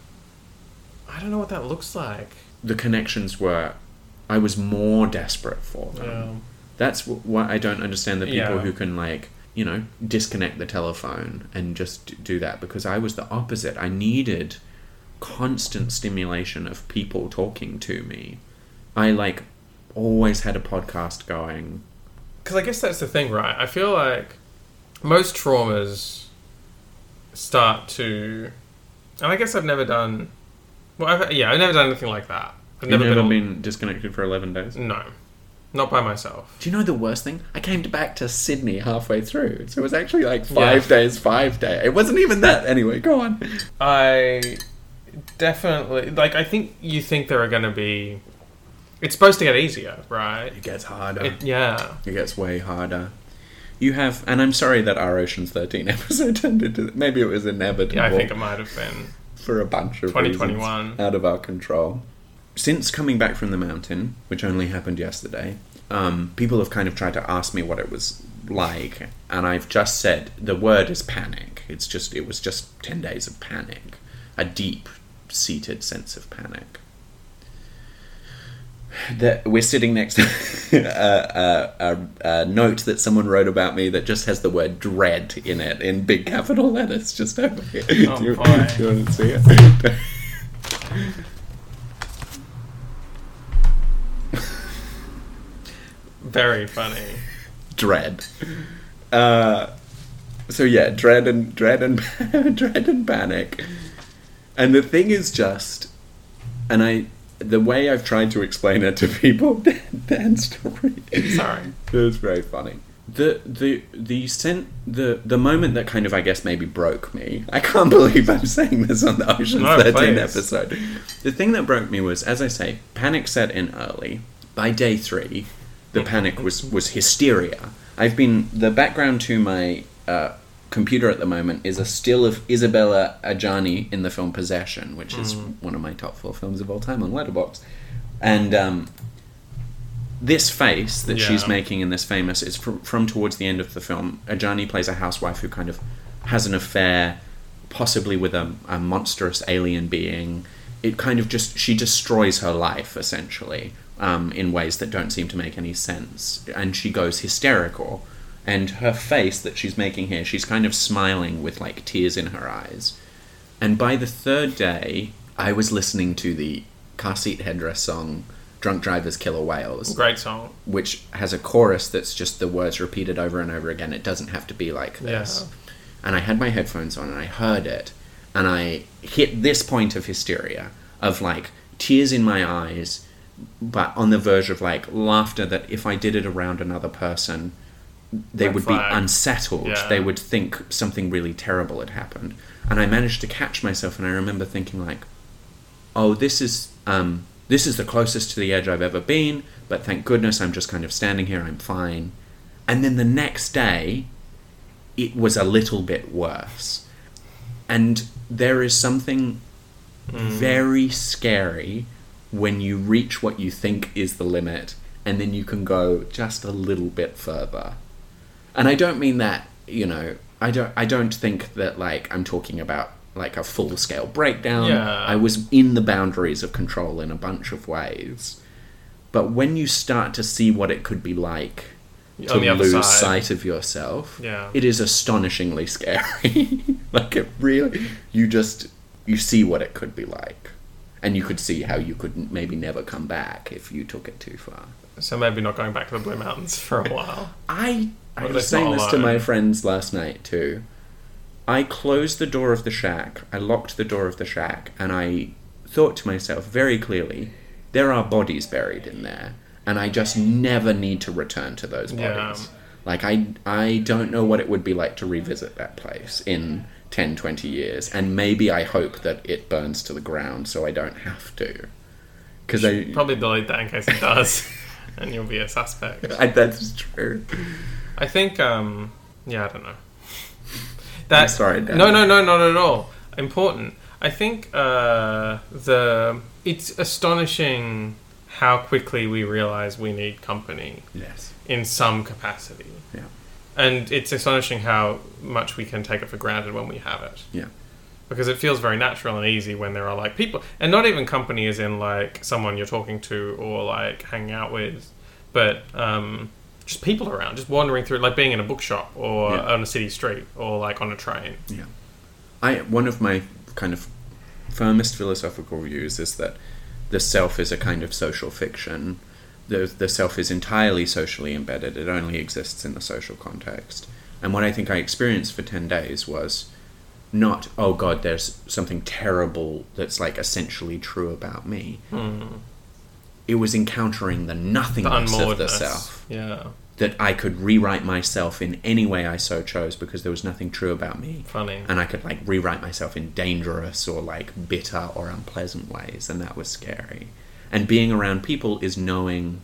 I don't know what that looks like. The connections were, I was more desperate for them. Yeah. That's w- what I don't understand, the people Yeah. who can like, you know, disconnect the telephone and just d- do that, because I was the opposite. I needed constant stimulation of people talking to me. I like always had a podcast going. Because I guess that's the thing, right? I feel like most traumas start to... And I guess I've never done... Well, I've, yeah, I've never done anything like that. I've You've never, never been... been disconnected for eleven days? No. Not by myself. Do you know the worst thing? I came back to Sydney halfway through, so it was actually like five Yeah. days, five days. It wasn't even that. Anyway, go on. I definitely... Like, I think you think there are going to be... It's supposed to get easier, right? It gets harder. It, yeah. It gets way harder. You have, and I'm sorry that our Ocean's thirteen episode turned into, maybe it was inevitable. Yeah, I think it might have been. for a bunch of twenty reasons twenty-one. out of our control. Since coming back from the mountain, which only happened yesterday, um, people have kind of tried to ask me what it was like, and I've just said the word is panic. It's just, it was just ten days of panic, a deep-seated sense of panic. that we're sitting next to a, a, a, a note that someone wrote about me that just has the word dread in it in big capital letters just over here. Oh, do, you, boy. do you want to see it? Very funny. Dread. Uh, so yeah, dread and dread and dread and panic. And the thing is just, and I, the way I've tried to explain it to people, Dan's story. Sorry. It was very funny. The the the sen- the the moment that kind of I guess maybe broke me. I can't believe I'm saying this on the Ocean's No, thirteen please. episode. The thing that broke me was, as I say, panic set in early. By day three, the panic was was hysteria. I've been the background to my uh, computer at the moment is a still of Isabella Adjani in the film Possession, which is Mm. one of my top four films of all time on Letterboxd, and um, this face that Yeah. she's making in this famous is from, from towards the end of the film. Ajani plays a housewife who kind of has an affair, possibly with a, a monstrous alien being. It kind of just, she destroys her life, essentially, um, in ways that don't seem to make any sense. And she goes hysterical. And her face that she's making here, she's kind of smiling with, like, tears in her eyes. And by the third day, I was listening to the Car Seat Headdress song, Drunk Drivers Killer Whales, Great song. which has a chorus that's just the words repeated over and over again. It doesn't have to be like this. Yeah. And I had my headphones on and I heard it, and I hit this point of hysteria, of like tears in my eyes, but on the verge of like laughter that if I did it around another person, they Red would flag. be unsettled. Yeah. They would think something really terrible had happened. And I managed to catch myself, and I remember thinking like, oh, this is um, this is the closest to the edge I've ever been, but thank goodness I'm just kind of standing here, I'm fine. And then the next day, it was a little bit worse. And there is something Mm. very scary when you reach what you think is the limit, and then you can go just a little bit further. And I don't mean that, you know, I don't I don't think that like I'm talking about like a full scale breakdown. Yeah. I was in the boundaries of control in a bunch of ways. But when you start to see what it could be like to On the other lose side. sight of yourself, Yeah. it is astonishingly scary. Like it really, you just, you see what it could be like. And you could see how you could maybe never come back if you took it too far. So maybe not going back to the Blue Mountains for a while. I, I Well, was it's saying not this to my alone. friends last night too. I closed the door of the shack, I locked the door of the shack, and I thought to myself very clearly, there are bodies buried in there, and I just never need to return to those Yeah. bodies. Like, I, I don't know what it would be like to revisit that place in ten, twenty years, and maybe I hope that it burns to the ground so I don't have to. Because I... Probably delete that in case it does, and you'll be a suspect. I, that's true. I think, um, yeah, I don't know. That, I'm sorry, Dan. No, no, no, not at all. Important. I think uh, the it's astonishing how quickly we realize we need company Yes. in some capacity. Yeah. And it's astonishing how much we can take it for granted when we have it. Yeah. Because it feels very natural and easy when there are like people, and not even company as in like someone you're talking to or like hanging out with, but um, just people around, just wandering through, like being in a bookshop or Yeah. on a city street or like on a train. Yeah. I one of my kind of firmest philosophical views is that the self is a kind of social fiction. The the self is entirely socially embedded. It only exists in the social context. And what I think I experienced for ten days was not, oh God, there's something terrible that's like essentially true about me. Hmm. It was encountering the The nothingness of the unmooredness. self. Yeah. That I could rewrite myself in any way I so chose because there was nothing true about me. Funny. And I could like rewrite myself in dangerous or like bitter or unpleasant ways, and that was scary. And being around people is knowing,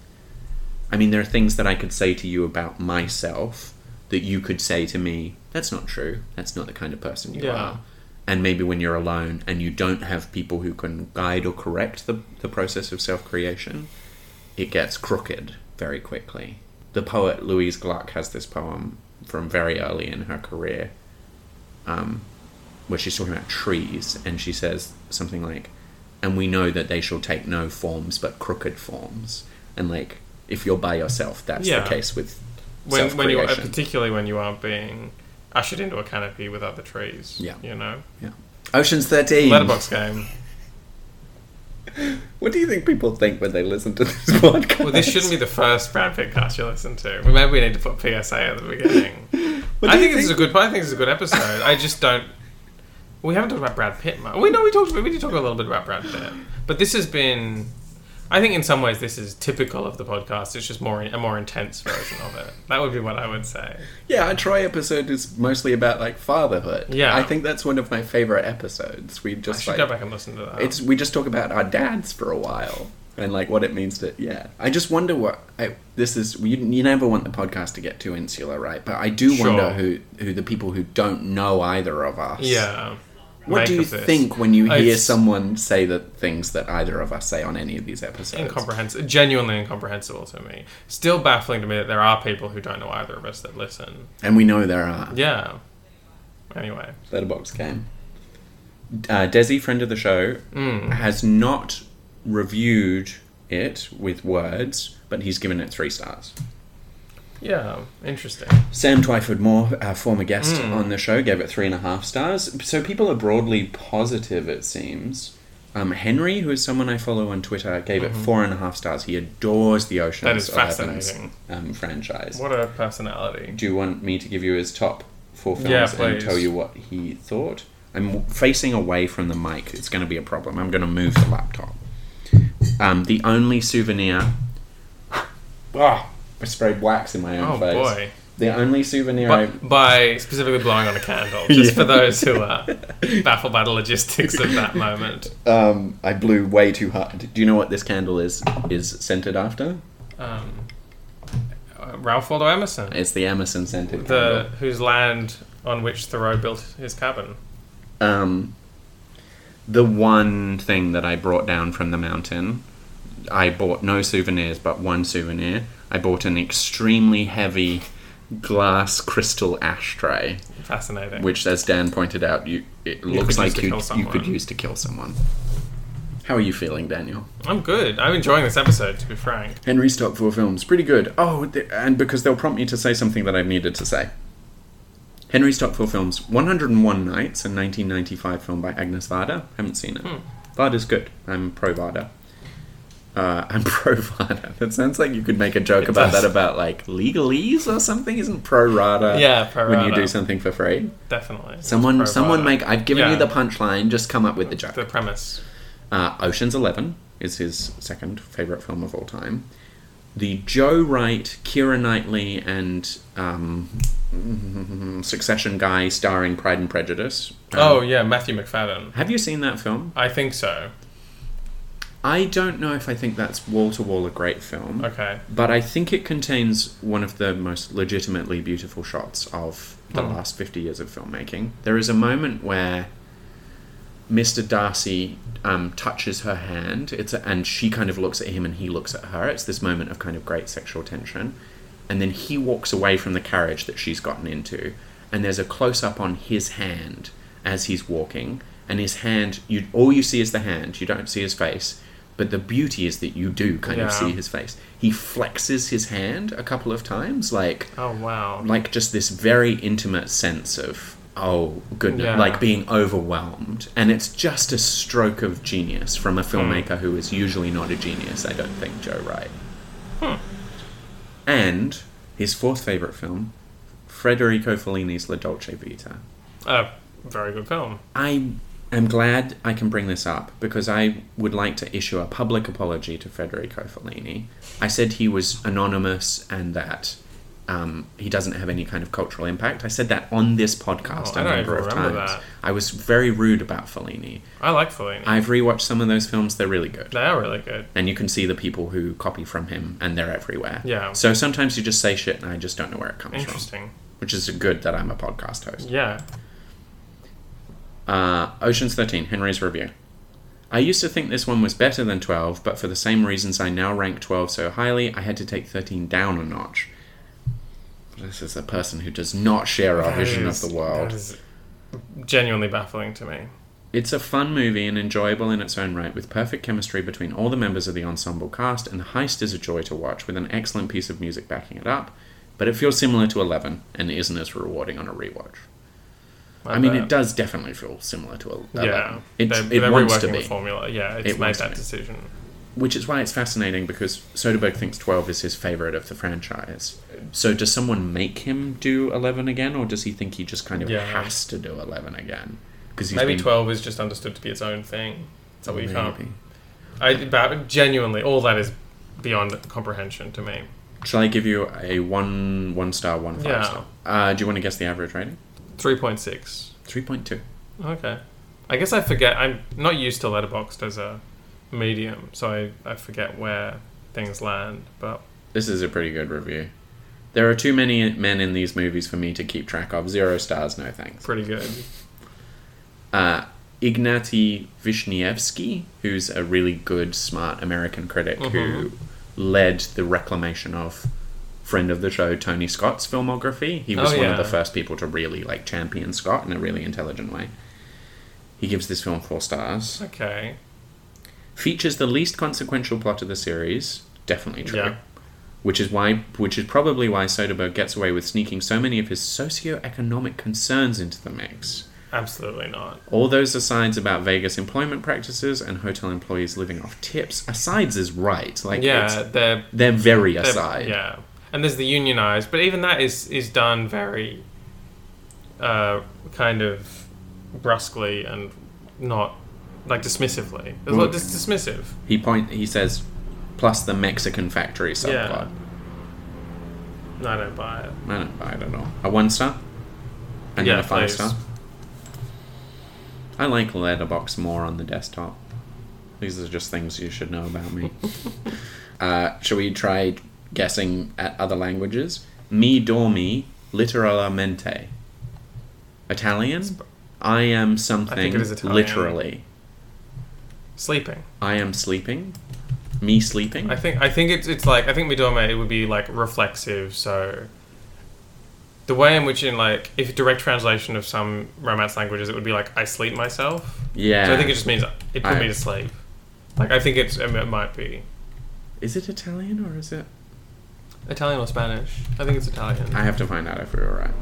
I mean, there are things that I could say to you about myself that you could say to me, that's not true, that's not the kind of person you Yeah. are. And maybe when you're alone and you don't have people who can guide or correct the, the process of self-creation, it gets crooked very quickly. The poet Louise Gluck has this poem from very early in her career, um, where she's talking about trees, and she says something like, and we know that they shall take no forms but crooked forms. And like, if you're by yourself, that's Yeah. the case with when when you self-creation. particularly when you aren't being ushered into a canopy with other trees. Yeah. You know. Yeah. Ocean's thirteen. Letterbox game. What do you think people think when they listen to this podcast? Well, this shouldn't be the first Brad Pitt cast you listen to. Maybe we need to put P S A at the beginning. What I do you think this is a good. I think this is a good episode. I just don't. We haven't talked about Brad Pitt much. We know we talked. We did talk a little bit about Brad Pitt, but this has been. I think in some ways this is typical of the podcast. It's just more a more intense version of it. That would be what I would say. Yeah, our Troy episode is mostly about like fatherhood. Yeah. I think that's one of my favorite episodes. We I just should like go back and listen to that. it's we just talk about our dads for a while and like what it means to yeah. I just wonder what I, this is. You, you never want the podcast to get too insular, right? But I do Sure. wonder who who the people who don't know either of us. yeah. What make do you of this. think when you Oh, hear it's someone say the things that either of us say on any of these episodes? Incomprehensible, genuinely incomprehensible to me. Still baffling to me that there are people who don't know either of us that listen. And we know there are. Yeah. Anyway. Letterbox game. Uh, Desi, friend of the show, Mm. has not reviewed it with words, but he's given it three stars. Yeah. Interesting. Sam Twyford Moore, our former guest Mm. on the show, gave it three and a half stars. So people are broadly positive, it seems. Um, Henry, who is someone I follow on Twitter, gave it four and a half stars. He adores the Ocean's That is Eleven's, fascinating. um, franchise. What a personality. Do you want me to give you his top four films Yeah, and please. tell you what he thought? I'm facing away from the mic. It's going to be a problem. I'm going to move the laptop. Um, the only souvenir... Ah, I sprayed wax in my own Oh face. boy. The only souvenir I... By, by specifically blowing on a candle, just Yeah. for those who are baffled by the logistics of that moment. Um, I blew way too hard. Do you know what this candle is is scented after? Um, uh, Ralph Waldo Emerson, It's the Emerson scented the candle. whose land on which Thoreau built his cabin. Um, the one thing that I brought down from the mountain, I bought no souvenirs, but one souvenir. I bought an extremely heavy glass crystal ashtray, Fascinating. which, as Dan pointed out, you it You looks could use like to you kill you someone. could use to kill someone. How are you feeling, Daniel? I'm good. I'm enjoying this episode, to be frank. Henry's top four films, pretty good. Oh, th- and because they'll prompt me to say something that I've needed to say. Henry's top four films: one hundred and one Nights, a nineteen ninety-five film by Agnes Varda. Haven't seen it. Hmm. Varda's good. I'm pro Varda. Uh, I'm pro Varda. That sounds like you could make a joke It about does. that about like legalese or something. Isn't pro rata? Yeah, pro When you rata. do something for free. Definitely. It's Someone, pro someone rata. make. I've given Yeah. you the punchline. Just come up with the joke. The premise. Uh, Ocean's Eleven is his second favorite film of all time. The Joe Wright, Keira Knightley, and um, Succession guy starring Pride and Prejudice. Um, Oh, yeah, Matthew McFadden. have you seen that film? I think so. I don't know if I think that's wall to wall a great film, Okay. but I think it contains one of the most legitimately beautiful shots of the Hmm. last fifty years of filmmaking. There is a moment where Mister Darcy um, touches her hand. It's a, and she kind of looks at him and he looks at her. It's this moment of kind of great sexual tension. And then he walks away from the carriage that she's gotten into. And there's a close-up on his hand as he's walking. And his hand, you all you see is the hand. You don't see his face. But the beauty is that you do kind of Yeah. see his face. He flexes his hand a couple of times, like Oh, wow. like just this very intimate sense of oh goodness, Yeah. like being overwhelmed, and it's just a stroke of genius from a filmmaker who is usually not a genius. I don't think Joe Wright. Hmm. And his fourth favorite film, Federico Fellini's La Dolce Vita. A very good film. I am glad I can bring this up because I would like to issue a public apology to Federico Fellini. I said he was anonymous and that um, he doesn't have any kind of cultural impact. I said that on this podcast Oh, I a don't number even of remember times. that. I was very rude about Fellini. I like Fellini. I've rewatched some of those films. They're really good. They are really good. And you can see the people who copy from him, and they're everywhere. Yeah. So sometimes you just say shit and I just don't know where it comes from. Interesting. Which is good that I'm a podcast host. Yeah. Uh, Ocean's thirteen, Henry's review. I used to think this one was better than twelve, but for the same reasons I now rank twelve so highly, I had to take thirteen down a notch. This is a person who does not share our That vision is- of the world. That is genuinely baffling to me. It's a fun movie and enjoyable in its own right, with perfect chemistry between all the members of the ensemble cast, and the heist is a joy to watch, with an excellent piece of music backing it up, but it feels similar to Eleven, and isn't as rewarding on a rewatch. I, I mean, it does definitely feel similar to Eleven. Yeah, it's, they're, it they're wants reworking to be. the formula. Yeah, it's It made wants to that be. decision. Which is why it's fascinating, because Soderbergh thinks twelve is his favourite of the franchise. So does someone make him do eleven again, or does he think he just kind of Yeah. has to do eleven again? Because Maybe been... twelve is just understood to be its own thing. So we Maybe. can't. I about genuinely all that is beyond comprehension to me. Shall I give you a one one star, one five Yeah. star? Uh, do you want to guess the average rating? Three point six. Three point two. Okay. I guess I forget. I'm not used to Letterboxd as a medium, so I, I forget where things land. But This is a pretty good review. There are too many men in these movies for me to keep track of. Zero stars, no thanks. pretty good. Uh, Ignaty Vishnievsky, who's a really good, smart American critic Mhm. who led the reclamation of friend of the show Tony Scott's filmography. He was Oh, one yeah. of the first people to really like champion Scott in a really intelligent way. He gives this film four stars. Okay. Features the least consequential plot of the series. Definitely true. Yeah. Which is why, which is probably why Soderbergh gets away with sneaking so many of his socio-economic concerns into the mix. Absolutely not. All those asides about Vegas employment practices and hotel employees living off tips. Asides is right. Like Yeah, it's, they're, they're very they're aside. yeah, and there's the unionized, but even that is is done very, uh, kind of brusquely and not like dismissively. It's Well, like just dismissive. He point. He says, plus the Mexican factory subplot. No, I don't buy it. I don't buy it at all. A one star, and Yeah, then a five please. star. I like Letterboxd more on the desktop. These are just things you should know about me. uh, shall we try guessing at other languages? Mi dormi literalmente. Italian? I am something I think it is Italian. literally. Sleeping. I am sleeping. Me sleeping? I think I think it's it's like I think midome it would be like reflexive. So the way in which in like if direct translation of some Romance languages, it would be like I sleep myself. yeah. So I think it just means it put I- me to sleep. Like I think it's it might be Is it Italian or is it? Italian or Spanish. I think it's Italian. I have to find out if we were right.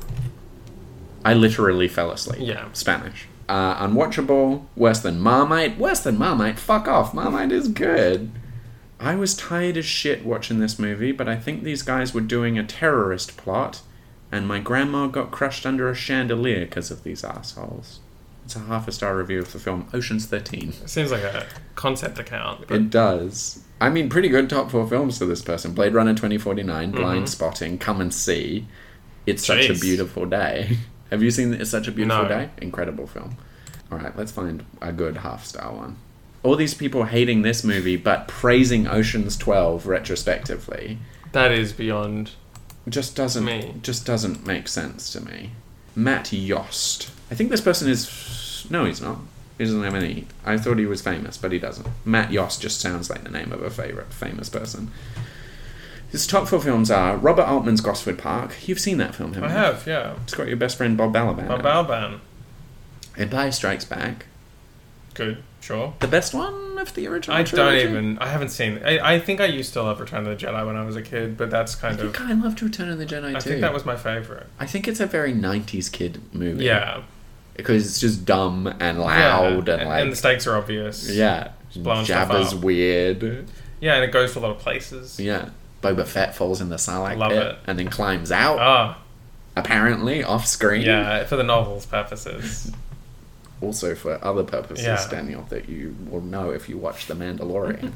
I literally fell asleep. Yeah. Spanish. Uh, unwatchable. Worse than Marmite. Worse than Marmite. Fuck off. Marmite is good. I was tired as shit watching this movie, but I think these guys were doing a terrorist plot, and my grandma got crushed under a chandelier because of these assholes. It's a half a star review of the film Ocean's thirteen. It seems like a concept account. But It does. I mean, pretty good top four films for this person. Blade Runner twenty forty-nine, Blind Mhm. Spotting, Come and See. It's Such a Jeez. Beautiful Day. Have you seen It's Such a Beautiful No. Day? Incredible film. Alright, let's find a good half star one. All these people hating this movie, but praising Ocean's twelve retrospectively, that is beyond. just doesn't Me. just doesn't make sense to me. Matt Yost. I think this person is... No, he's not. He doesn't have any... I thought he was famous, but he doesn't. Matt Yost just sounds like the name of a favorite famous person. His top four films are Robert Altman's Gosford Park. You've seen that film, haven't I you? have, yeah. It's got your best friend Bob Balaban. Bob in it. Balaban. Empire Strikes Back. Good, sure. The best one of the original I trilogy? don't even. I haven't seen. I, I think I used to love Return of the Jedi when I was a kid, but that's I kind of. think I loved Return of the Jedi I too. think that was my favorite. I think it's a very nineties kid movie. Yeah. Because it's just dumb and loud yeah. and like... and the stakes are obvious. Yeah. blowing stuff Jabba's up. weird. Yeah, and it goes to a lot of places. Yeah. Boba Fett falls in the Sarlacc Love pit it. and then climbs out, Ah, apparently, off screen. yeah, for the novel's purposes. Also for other purposes, Yeah. Daniel, that you will know if you watch The Mandalorian.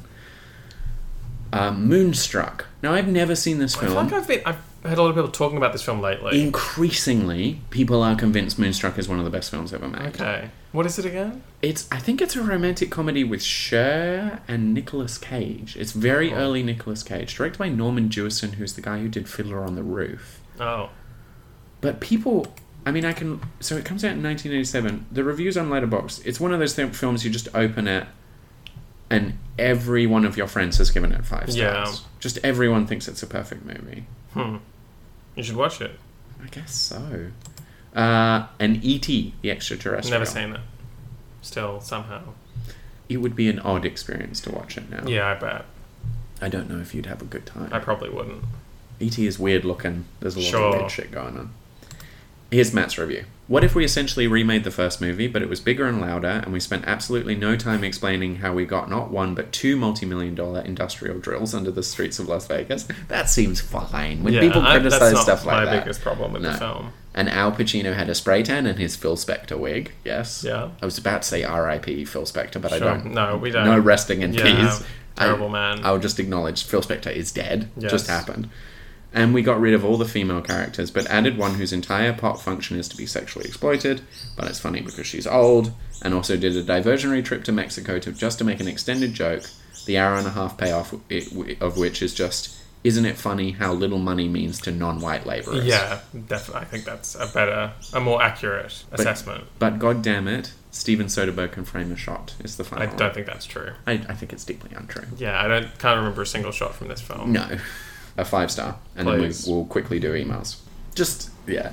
um, Moonstruck. Now, I've never seen this I film. feel like I've, been, I've heard a lot of people talking about this film lately. Increasingly, people are convinced Moonstruck is one of the best films ever made. Okay. What is it again? It's. I think it's a romantic comedy with Cher and Nicolas Cage. It's very Oh. early Nicolas Cage, directed by Norman Jewison, who's the guy who did Fiddler on the Roof. Oh. But people, I mean, I can. So it comes out in nineteen eighty-seven. The reviews on Letterboxd. It's one of those th- films you just open it, and every one of your friends has given it five stars. Yeah. Just everyone thinks it's a perfect movie. Hmm. You should watch it. I guess so. Uh, and E T, the extraterrestrial. Never seen it. still, somehow. It would be an odd experience to watch it now. Yeah, I bet. I don't know if you'd have a good time. I probably wouldn't. E T is weird looking. There's a lot Sure. of weird shit going on. Here's Matt's review. What if we essentially remade the first movie, but it was bigger and louder, and we spent absolutely no time explaining how we got not one, but two multi-million dollar industrial drills under the streets of Las Vegas? That seems fine. When Yeah, people I- criticize that's not stuff like my that. biggest problem with No. the film. And Al Pacino had a spray tan and his Phil Spector wig. Yes. Yeah. I was about to say R I P Phil Spector, but I Sure. don't. No, we don't. No resting in Yeah, peace. terrible I, man. I'll just acknowledge Phil Spector is dead. Yes. Just happened. And we got rid of all the female characters, but added one whose entire plot function is to be sexually exploited, but it's funny because she's old, and also did a diversionary trip to Mexico to just to make an extended joke, the hour and a half payoff it, of which is just, isn't it funny how little money means to non-white labourers? Yeah, definitely. I think that's a better, a more accurate assessment. But god damn it, Steven Soderbergh can frame a shot, is the final I don't think that's true. I, I think it's deeply untrue. Yeah, I don't can't remember a single shot from this film. No. A five star. And Please. then we, we'll quickly do emails. Just, yeah.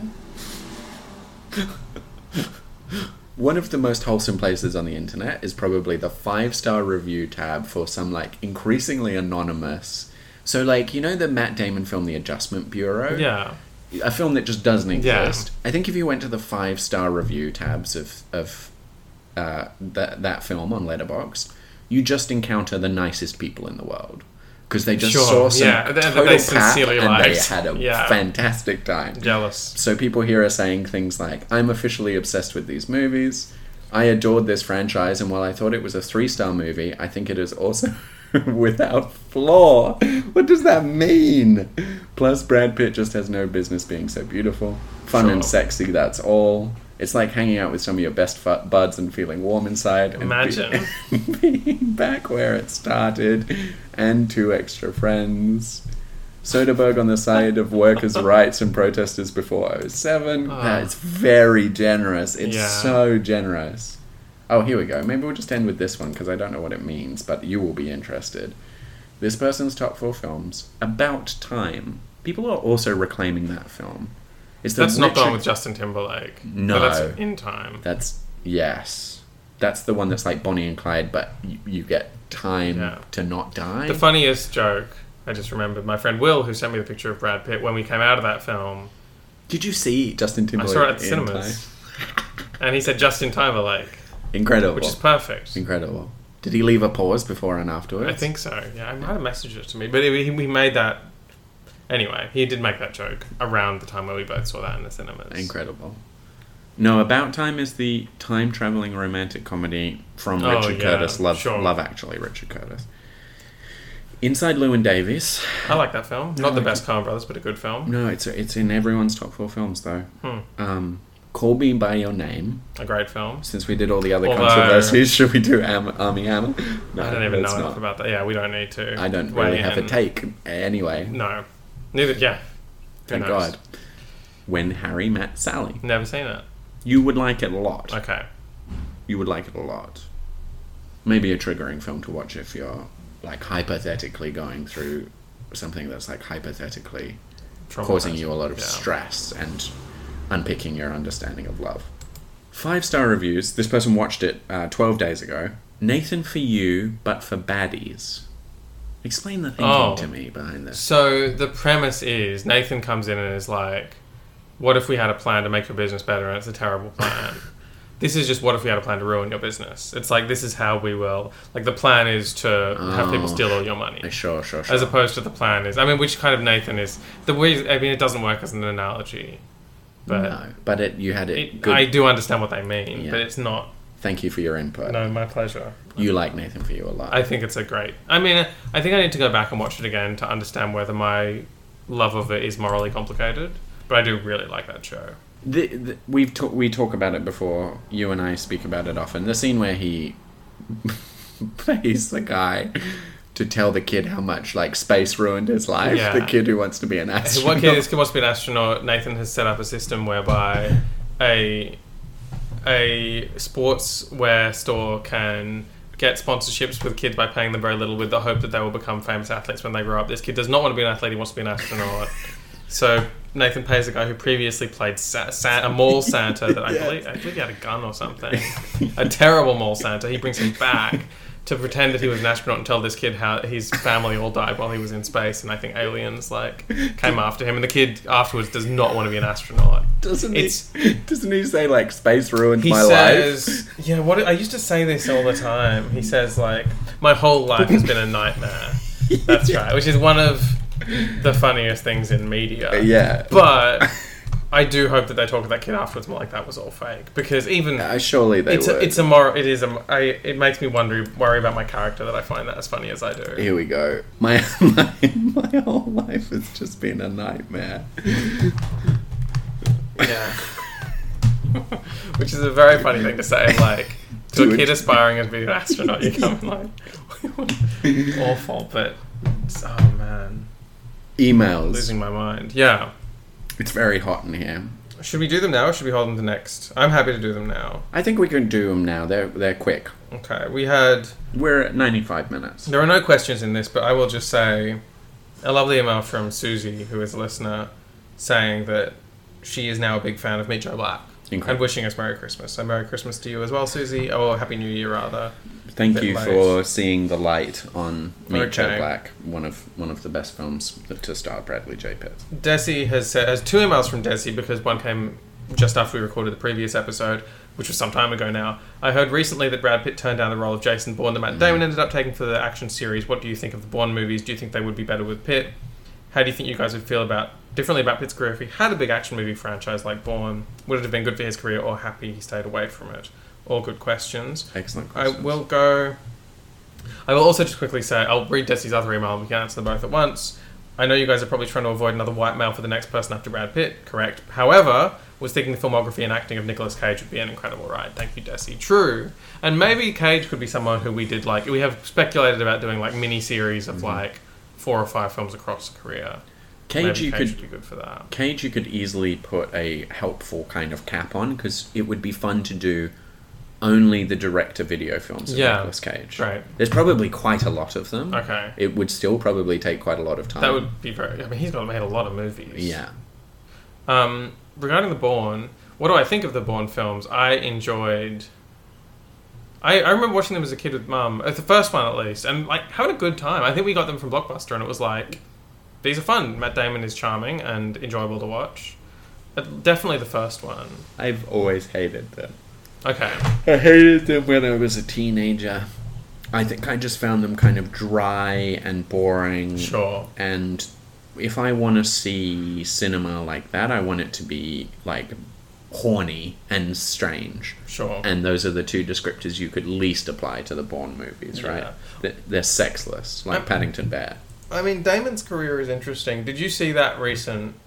One of the most wholesome places on the internet is probably the five star review tab for some, like, increasingly anonymous... So, like, you know the Matt Damon film, The Adjustment Bureau? Yeah. A film that just doesn't Yeah. exist. I think if you went to the five star review tabs of, of uh, that, that film on Letterboxd, you just encounter the nicest people in the world. Because they just Sure, saw some yeah, they- total they pap sincerely and they liked. had a Yeah. fantastic time. Jealous. So people here are saying things like, I'm officially obsessed with these movies. I adored this franchise, and while I thought it was a three-star movie, I think it is also without flaw. What does that mean? Plus, Brad Pitt just has no business being so beautiful. Fun Sure. and sexy, that's all. It's like hanging out with some of your best fu- buds and feeling warm inside. And Imagine. be- being back where it started. And two extra friends. Soderbergh on the side of workers' rights and protesters before oh seven. Oh. That's very generous. It's Yeah. so generous. Oh, here we go. Maybe we'll just end with this one because I don't know what it means, but you will be interested. This person's top four films. About Time. People are also reclaiming that film. It's the That's not the Richard- one with Justin Timberlake. No. But that's In Time. That's, yes. That's the one that's like Bonnie and Clyde, but you, you get time Yeah. to not die. The funniest joke, I just remembered, my friend Will, who sent me the picture of Brad Pitt, when we came out of that film, Did you see Justin I Timberlake? saw it at the in cinemas. And he said Justin Timberlake, Time? Incredible. which is perfect. Incredible. Did he leave a pause before and afterwards? I think so. Yeah, I might have messaged it to me, but he, he made that. Anyway, he did make that joke around the time where we both saw that in the cinemas. Incredible. No, About Time is the time-traveling romantic comedy from Oh, Richard yeah, Curtis. Love, sure. Love Actually, Richard Curtis. Inside Llewyn Davis. I like that film. No, Not the I best Coen Brothers, but a good film. No, it's it's in everyone's top four films though. Hmm. Um, Call Me by Your Name. A great film. Since we did all the other Although- controversies, should we do Am- Army Hammer? No, I don't even let's know not. enough about that. Yeah, we don't need to. I don't weigh really have a in. take anyway. No. Neither, yeah. Who Thank knows? God. When Harry Met Sally. Never seen it. You would like it a lot. Okay. You would like it a lot. Maybe a triggering film to watch if you're like hypothetically going through something that's like hypothetically causing you a lot of Yeah. stress and unpicking your understanding of love. Five star reviews. This person watched it uh, twelve days ago. Nathan for you, but for baddies. Explain the thinking Oh. to me behind this. So the premise is Nathan comes in and is like, what if we had a plan to make your business better and it's a terrible plan? This is just what if we had a plan to ruin your business. It's like, this is how we will... Like, the plan is to have people Oh. steal all your money. Sure, sure, sure. As opposed to the plan is... I mean, which kind of Nathan is... The way, I mean, it doesn't work as an analogy. But no, but it, you had it, it, good. I do understand what they mean, Yeah. but it's not... Thank you for your input. No, my pleasure. You like Nathan for you a lot. I think it's a great... I mean, I think I need to go back and watch it again to understand whether my love of it is morally complicated. But I do really like that show. The, the, we've ta- we talk about it before. You and I speak about it often. The scene where he pays the guy to tell the kid how much like space ruined his life. Yeah. The kid who wants to be an astronaut. One kid is, wants to be an astronaut. Nathan has set up a system whereby a a sportswear store can get sponsorships with kids by paying them very little with the hope that they will become famous athletes when they grow up. This kid does not want to be an athlete. He wants to be an astronaut. So Nathan Pay's a guy who previously played Sa- Sa- a mall Santa that I Yeah. believe I believe he had a gun or something. A terrible mall Santa. He brings him back to pretend that he was an astronaut and tell this kid how his family all died while he was in space, and I think aliens like came after him, and the kid afterwards does not want to be an astronaut. Doesn't It's- he? Doesn't he say like space ruined He my says, yeah, what I used to say this all the time. He says like, my whole life has been a nightmare. That's right, which is one of the funniest things in media. life? Yeah. But I do hope that they talk to that kid afterwards more like that was all fake, because even Uh, surely they it's would. a, it's a more it is a I, it makes me wonder worry about my character that I find that as funny as I do. Here we go. My, my my whole life has just been a nightmare. Yeah. Which is a very funny thing to say, like, to To a a- kid aspiring as being an astronaut, you come like, awful, but, oh man, Emails. losing my mind. Yeah. It's very hot in here. Should we do them now, or should we hold them to next? I'm happy to do them now. I think we can do them now. They're they're quick. Okay, we had, We're at ninety-five minutes. there are no questions in this, but I will just say, a lovely email from Susie, who is a listener, saying that she is now a big fan of Meet Joe Black. Incredible. And wishing us Merry Christmas. So Merry Christmas to you as well, Susie. Or Happy New Year, rather. Thank Bit you late. for seeing the light on Meet Joe Okay. Black, one of one of the best films to star Bradley J. Pitt. Desi has said, has two emails from Desi, because one came just after we recorded the previous episode, which was some time ago now. I heard recently that Brad Pitt turned down the role of Jason Bourne that Matt Damon ended up taking for the action series. What do you think of the Bourne movies? Do you think they would be better with Pitt? How do you think you guys would feel about differently about Pitt's career if he had a big action movie franchise like Bourne? Would it have been good for his career, or happy he stayed away from it? All good questions. Excellent I questions. will go. I will also just quickly say, I'll read Desi's other email and we can answer them both at once. I know you guys are probably trying to avoid another white male for the next person after Brad Pitt, correct? However, was thinking the filmography and acting of Nicolas Cage would be an incredible ride. Thank you, Desi. True. And maybe Cage could be someone who we did like, we have speculated about doing like mini-series of like four or five films across a career. Cage, maybe you Cage could would be good for that. Cage, you could easily put a helpful kind of cap on, because it would be fun to do only the direct-to-video films of Yeah. Nicolas Cage. Right. There's probably quite a lot of them. Okay. It would still probably take quite a lot of time. That would be very, I mean, he's got made a lot of movies. Yeah. Um, regarding the Bourne, what do I think of the Bourne films? I enjoyed. I, I remember watching them as a kid with mum, uh, the first one at least, and like having a good time. I think we got them from Blockbuster, and it was like, these are fun. Matt Damon is charming and enjoyable to watch. But definitely the first one. I've always hated them. Okay. I hated them when I was a teenager. I think I just found them kind of dry and boring. Sure. And if I want to see cinema like that, I want it to be like horny and strange. Sure. And those are the two descriptors you could least apply to the Bourne movies, right? Yeah. They're, they're sexless, like Um, Paddington Bear. I mean, Damon's career is interesting. Did you see that recent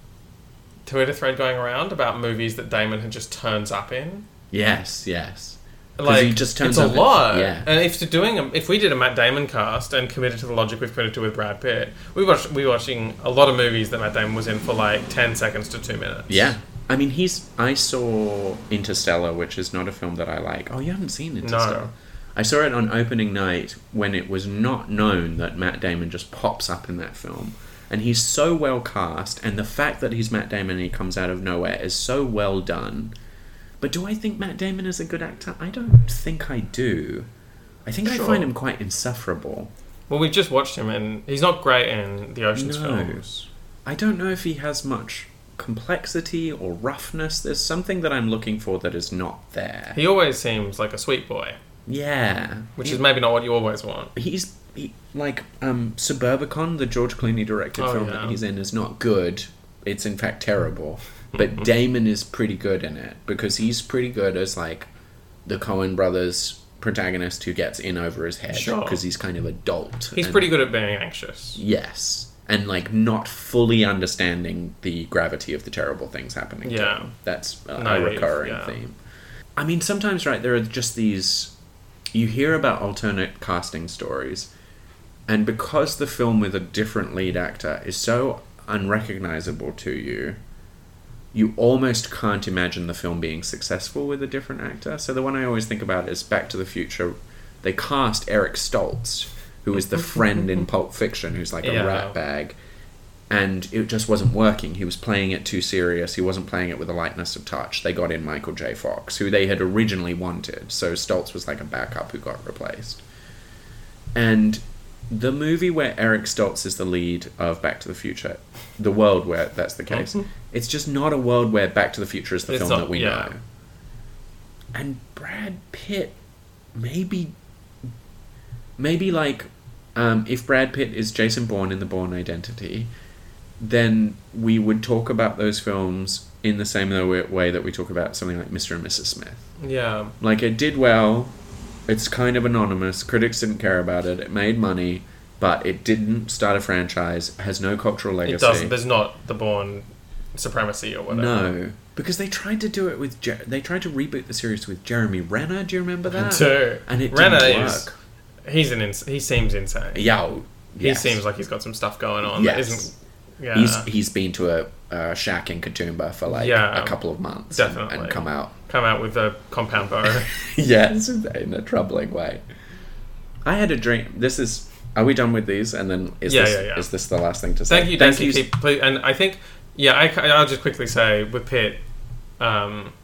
Twitter thread going around about movies that Damon had just turns up in? Yes, yes. 'Cause Like, he just turns it's a up in- lot. yeah. And if to doing a, if we did a Matt Damon cast and committed to the logic we've committed to with Brad Pitt, we watched we were watching a lot of movies that Matt Damon was in for like ten seconds to two minutes. Yeah. I mean, he's. I saw Interstellar, which is not a film that I like. Oh, you haven't seen Interstellar? No. I saw it on opening night when it was not known that Matt Damon just pops up in that film. And he's so well cast, and the fact that he's Matt Damon and he comes out of nowhere is so well done. But do I think Matt Damon is a good actor? I don't think I do. I think I Sure. find him quite insufferable. Well, we've just watched him, and he's not great in the Ocean's No. films. I don't know if he has much complexity or roughness. There's something that I'm looking for that is not there. He always seems like a sweet boy, Yeah. which He- is maybe not what you always want. He's he, like um, Suburbicon, the George Clooney directed Oh, film yeah. that he's in, is not good. It's in fact terrible. But Damon is pretty good in it because he's pretty good as like the Coen brothers protagonist who gets in over his head Sure. because he's kind of adult. He's and- pretty good at being anxious. Yes. And like not fully understanding the gravity of the terrible things happening to Yeah. him. That's a, a Naive, recurring yeah. theme. I mean, sometimes, right, there are just these... You hear about alternate casting stories, and because the film with a different lead actor is so unrecognizable to you, you almost can't imagine the film being successful with a different actor. So the one I always think about is Back to the Future. They cast Eric Stoltz, who is the friend in Pulp Fiction, who's like a Yeah. rat bag. and it just wasn't working. He was playing it too serious. He wasn't playing it with a lightness of touch. They got in Michael J. Fox, who they had originally wanted. So Stoltz was like a backup who got replaced. And the movie where Eric Stoltz is the lead of Back to the Future, the world where that's the case, it's just not a world where Back to the Future is the It's film not- that we yeah. know. And Brad Pitt, maybe, maybe like, um, if Brad Pitt is Jason Bourne in The Bourne Identity, then we would talk about those films in the same way that we talk about something like Mister and Missus Smith. Yeah. Like, it did well, it's kind of anonymous, critics didn't care about it, it made money, but it didn't start a franchise, has no cultural legacy. It doesn't. There's not the Bourne supremacy or whatever. No. Because they tried to do it with... Jer- they tried to reboot the series with Jeremy Renner, do you remember that? Too. And it Renner didn't is... work. He's an ins- he seems insane. Yeah. He Yes. seems like he's got some stuff going on Yes. that isn't... Yeah. He's he's been to a, a shack in Katoomba for like Yeah, a couple of months definitely. and, and come out. Come out with a compound bow. Yes, in a troubling way. I had a dream. This is. Are we done with these? And then is Yeah, this yeah, yeah. is this the last thing to say? Thank you, Desi. Keep, please, and I think, yeah, I, I'll just quickly say with Pitt, um,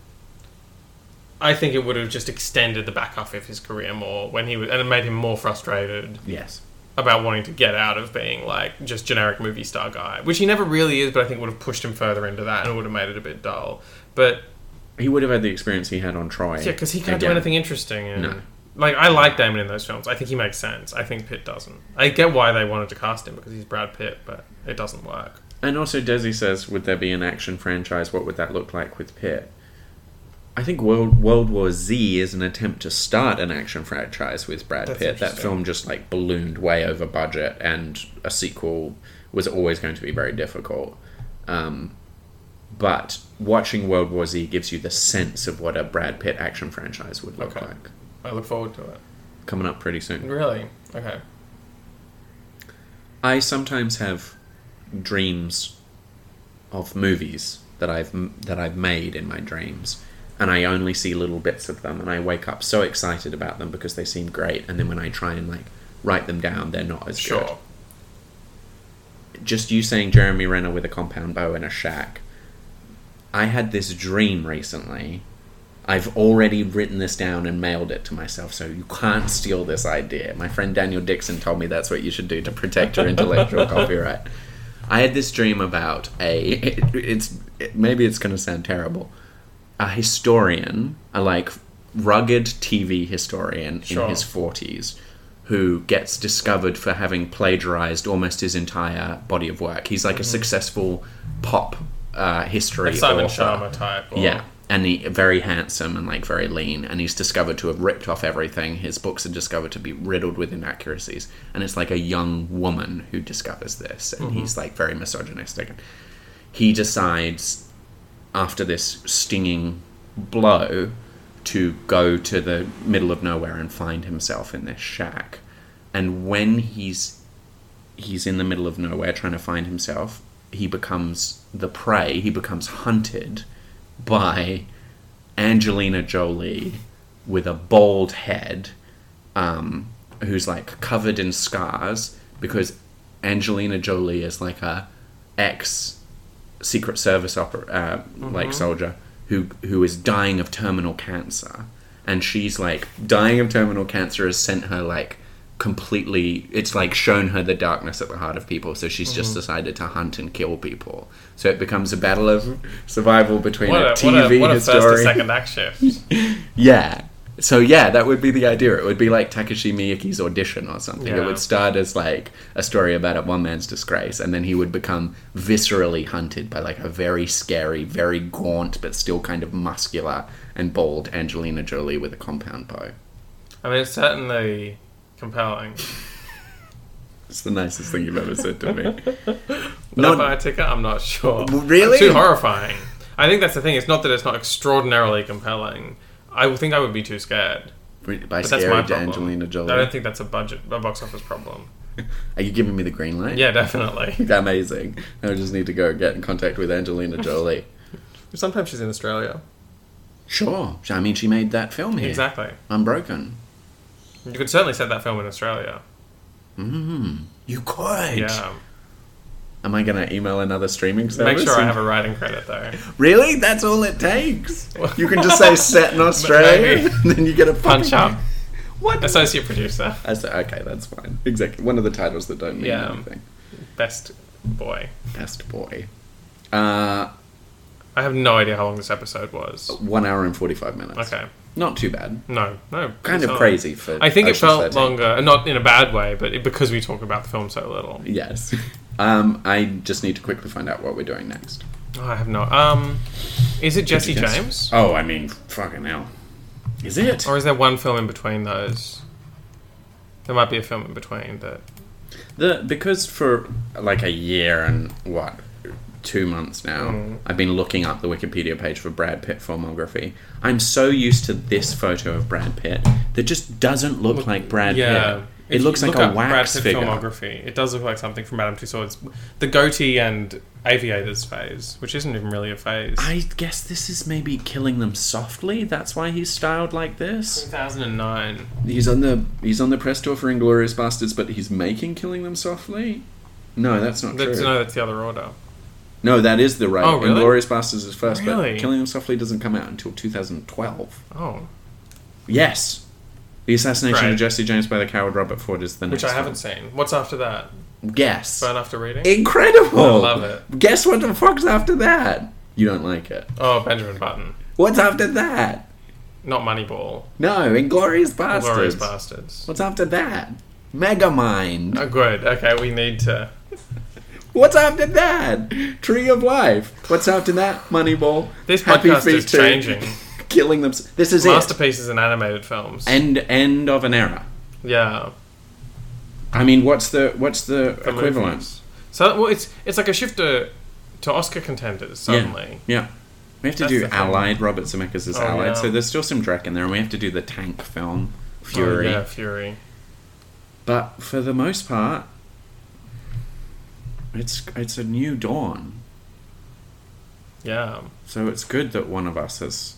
I think it would have just extended the back half of his career more when he was, and it made him more frustrated Yes. about wanting to get out of being like just generic movie star guy, which he never really is, but I think would have pushed him further into that and it would have made it a bit dull. But He would have had the experience he had on Troy. yeah, because he can't again. do anything interesting. And, No. Like, I like Damon in those films. I think he makes sense. I think Pitt doesn't. I get why they wanted to cast him because he's Brad Pitt, but it doesn't work. And also, Desi says, would there be an action franchise? What would that look like with Pitt? I think World World War Z is an attempt to start an action franchise with Brad That's Pitt. That interesting. film just like ballooned way over budget, and a sequel was always going to be very difficult. Um, but watching World War Z gives you the sense of what a Brad Pitt action franchise would look Okay. like. I look forward to it. Coming up pretty soon. Really? Okay. I sometimes have dreams of movies that I've that I've made in my dreams, and I only see little bits of them, and I wake up so excited about them because they seem great, and then when I try and like write them down, they're not as Sure. good. Just you saying Jeremy Renner with a compound bow in a shack. I had this dream recently. I've already written this down and mailed it to myself, so you can't steal this idea. My friend Daniel Dixon told me that's what you should do to protect your intellectual copyright. I had this dream about a... It, it's it, maybe it's going to sound terrible. A historian, a like rugged T V historian Sure. in his forties, who gets discovered for having plagiarized almost his entire body of work. He's like a successful pop uh, history Like Simon author. Sharma type. Or, Yeah, and he very handsome and like very lean, and he's discovered to have ripped off everything. His books are discovered to be riddled with inaccuracies, and it's like a young woman who discovers this, and he's like very misogynistic. He decides after this stinging blow to go to the middle of nowhere and find himself in this shack. And when he's he's in the middle of nowhere trying to find himself, he becomes the prey. He becomes hunted by Angelina Jolie with a bald head, um, who's like covered in scars because Angelina Jolie is like a ex Secret Service oper- uh, like soldier who who is dying of terminal cancer, and she's like dying of terminal cancer has sent her like completely, it's like shown her the darkness at the heart of people, so she's just decided to hunt and kill people. So it becomes a battle of survival between What a, a, T what V a, what a first to historian. second act shift. Yeah. So yeah, that would be the idea. It would be like Takashi Miyake's Audition or something. It Yeah. would start as like a story about a one man's disgrace, and then he would become viscerally hunted by like a very scary, very gaunt, but still kind of muscular and bald Angelina Jolie with a compound bow. I mean, it's certainly compelling. It's the nicest thing you've ever said to me. Would I buy a ticket? I'm not sure. Really? Too horrifying. I think that's the thing. It's not that it's not extraordinarily compelling. I would think I would be too scared. By But that's scary my to problem. Angelina Jolie. I don't think that's a budget, a box office problem. Are you giving me the green light? Yeah, definitely. Amazing. I just need to go get in contact with Angelina Jolie. Sometimes she's in Australia. Sure. I mean, she made that film here. Exactly. Unbroken. You could certainly set that film in Australia. Mm. You could. Yeah. Am I going to email another streaming service? Make sure I and- have a writing credit, though. Really? That's all it takes. You can just say set in Australia, Maybe. and then you get a Punch fucking- up. What? Associate producer. I say, okay, that's fine. Exactly. One of the titles that don't mean Yeah. anything. Best boy. Best boy. Uh, I have no idea how long this episode was. one hour and forty-five minutes. Okay. Not too bad. No, no. Kind it's of not. crazy for. I think it Ocean's felt thirteen. longer, and not in a bad way, but it, because we talk about the film so little. Yes. Um, I just need to quickly find out what we're doing next. Oh, I have no. Um, is it Jesse Did you guess? James, Oh, I mean, fucking hell. Is it? or is there one film in between those? There might be a film in between that. The because for like a year and what two months now, Mm. I've been looking up the Wikipedia page for Brad Pitt filmography. I'm so used to this photo of Brad Pitt that just doesn't look like Brad Yeah. Pitt. If It looks you like look a up Brad wax Pitt figure. filmography. It does look like something from Madame Tussauds. The goatee and aviators phase, which isn't even really a phase. I guess this is maybe Killing Them Softly. That's why he's styled like this. two thousand nine. He's on the he's on the press tour for Inglourious Bastards, but he's making Killing Them Softly. No, that's not That's, true. no, that's the other order. No, that is the right. Oh, really? Inglourious Bastards is first, Really? but Killing Them Softly doesn't come out until two thousand twelve. Oh, Yes. The Assassination Right. of Jesse James by the Coward Robert Ford is the next which I haven't one. seen. What's after that? Guess. Burn After Reading? Incredible! I love it. Guess what the fuck's after that? You don't like it. Oh, Benjamin Button. What's after that? Not Moneyball. No, Inglourious Bastards. Glorious Bastards. What's after that? Megamind. Oh, good. Okay, we need to. What's after that? Tree of Life. What's after that? Moneyball. This Happy podcast Feet is two. changing. Killing them. This is it. Masterpieces in animated films. End end of an era. yeah. I mean, what's the what's the, the equivalent? movies. So well, it's it's like a shift to, to Oscar contenders suddenly. Yeah. We have to That's do the thing. Allied. Robert Zemeckis is Oh, Allied. yeah. So there's still some Drek in there, and we have to do the tank film, Fury. Oh, yeah, Fury. But for the most part, it's it's a new dawn. Yeah. So it's good that one of us has,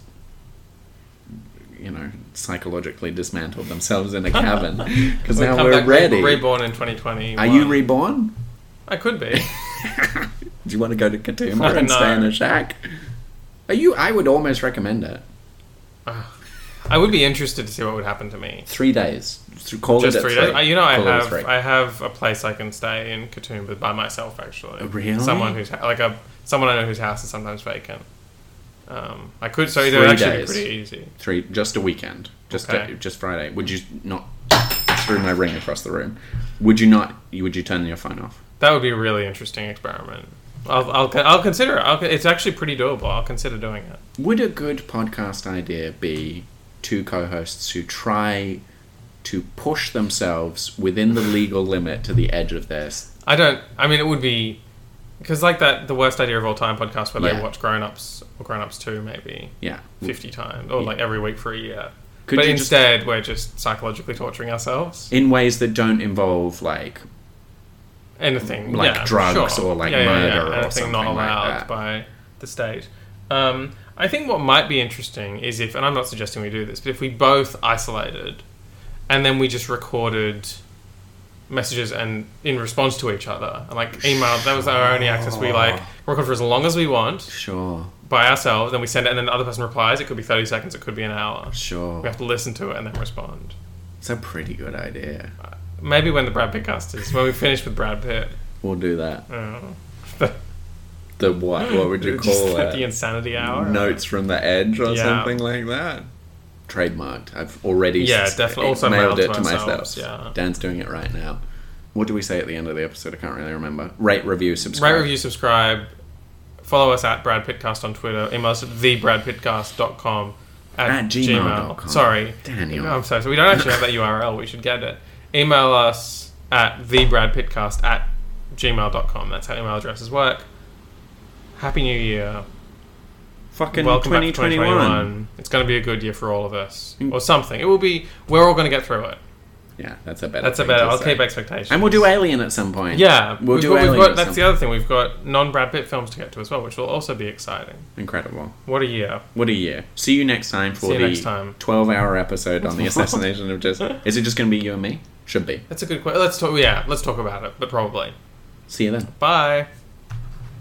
you know, psychologically dismantled themselves in a cabin because We'll now come we're back ready. re- reborn in twenty twenty. Are you reborn? I could be. Do you want to go to Katoomba and No. stay in a shack? Are you? I would almost recommend it. I would be interested to see what would happen to me. Three days. Th- Call Just it at three three. days. I, you know, I Call it at have three. I have a place I can stay in Katoomba by myself. Actually, Really? Someone who's like a someone I know whose house is sometimes vacant. Um, I could so it Three would actually days. be pretty easy. Three, just a weekend, just Okay. uh, just Friday. Would you not? I threw my ring across the room. Would you not? Would you turn your phone off? That would be a really interesting experiment. I'll I'll, I'll consider it. I'll, it's actually pretty doable. I'll consider doing it. Would a good podcast idea be two co-hosts who try to push themselves within the legal limit to the edge of this? I don't. I mean, it would be because like that the worst idea of all time podcast where Yeah. they watch Grown Ups or Grown Ups Two maybe Yeah. fifty times or like every week for a year. Could but you just- instead, we're just psychologically torturing ourselves. In ways that don't involve like Anything Like yeah, drugs sure. or, like, Yeah, yeah, yeah. murder or Anything something not like allowed that. by the state. Um, I think what might be interesting is if, and I'm not suggesting we do this, but if we both isolated and then we just recorded messages and in response to each other and like email, that was our only access. We like record for as long as we want sure, by ourselves, then we send it and then the other person replies. It could be thirty seconds, it could be an hour. We sure. have to listen to it and then respond. It's a pretty good idea. Maybe when the Brad Pitt cast is, when we finish with Brad Pitt. We'll do that. Uh, The what? What would you just call like it? the insanity hour. Notes from the edge or Yeah. something like that. Trademarked. I've already Yeah, s- definitely. Also mailed mailed it to to ourselves, myself. yeah. Dan's doing it right now. What do we say at the end of the episode? I can't really remember. Rate, review, subscribe. Rate, review, subscribe. Follow us at Brad Pittcast on Twitter. Email us at the brad pittcast dot com at, At gmail dot com. Sorry. Daniel. I'm sorry. So we don't actually have that U R L. We should get it. Email us at the brad pittcast at gmail dot com. That's how email addresses work. Happy New Year. Fucking Welcome back twenty to twenty twenty-one. twenty-one. It's going to be a good year for all of us. Or something. It will be... We're all going to get through it. Yeah, that's a better That's a thing better... to I'll say. keep expectations. And we'll do Alien at some point. Yeah. We'll we've do got, we've Alien got, at That's some the other thing. We've got non-Brad Pitt films to get to as well, which will also be exciting. Incredible. What a year. What a year. See you next time for See you the next time. twelve-hour episode on the assassination of Jesse. Is it just going to be you and me? Should be. That's a good question. Let's talk... Yeah, let's talk about it, but probably. See you then. Bye.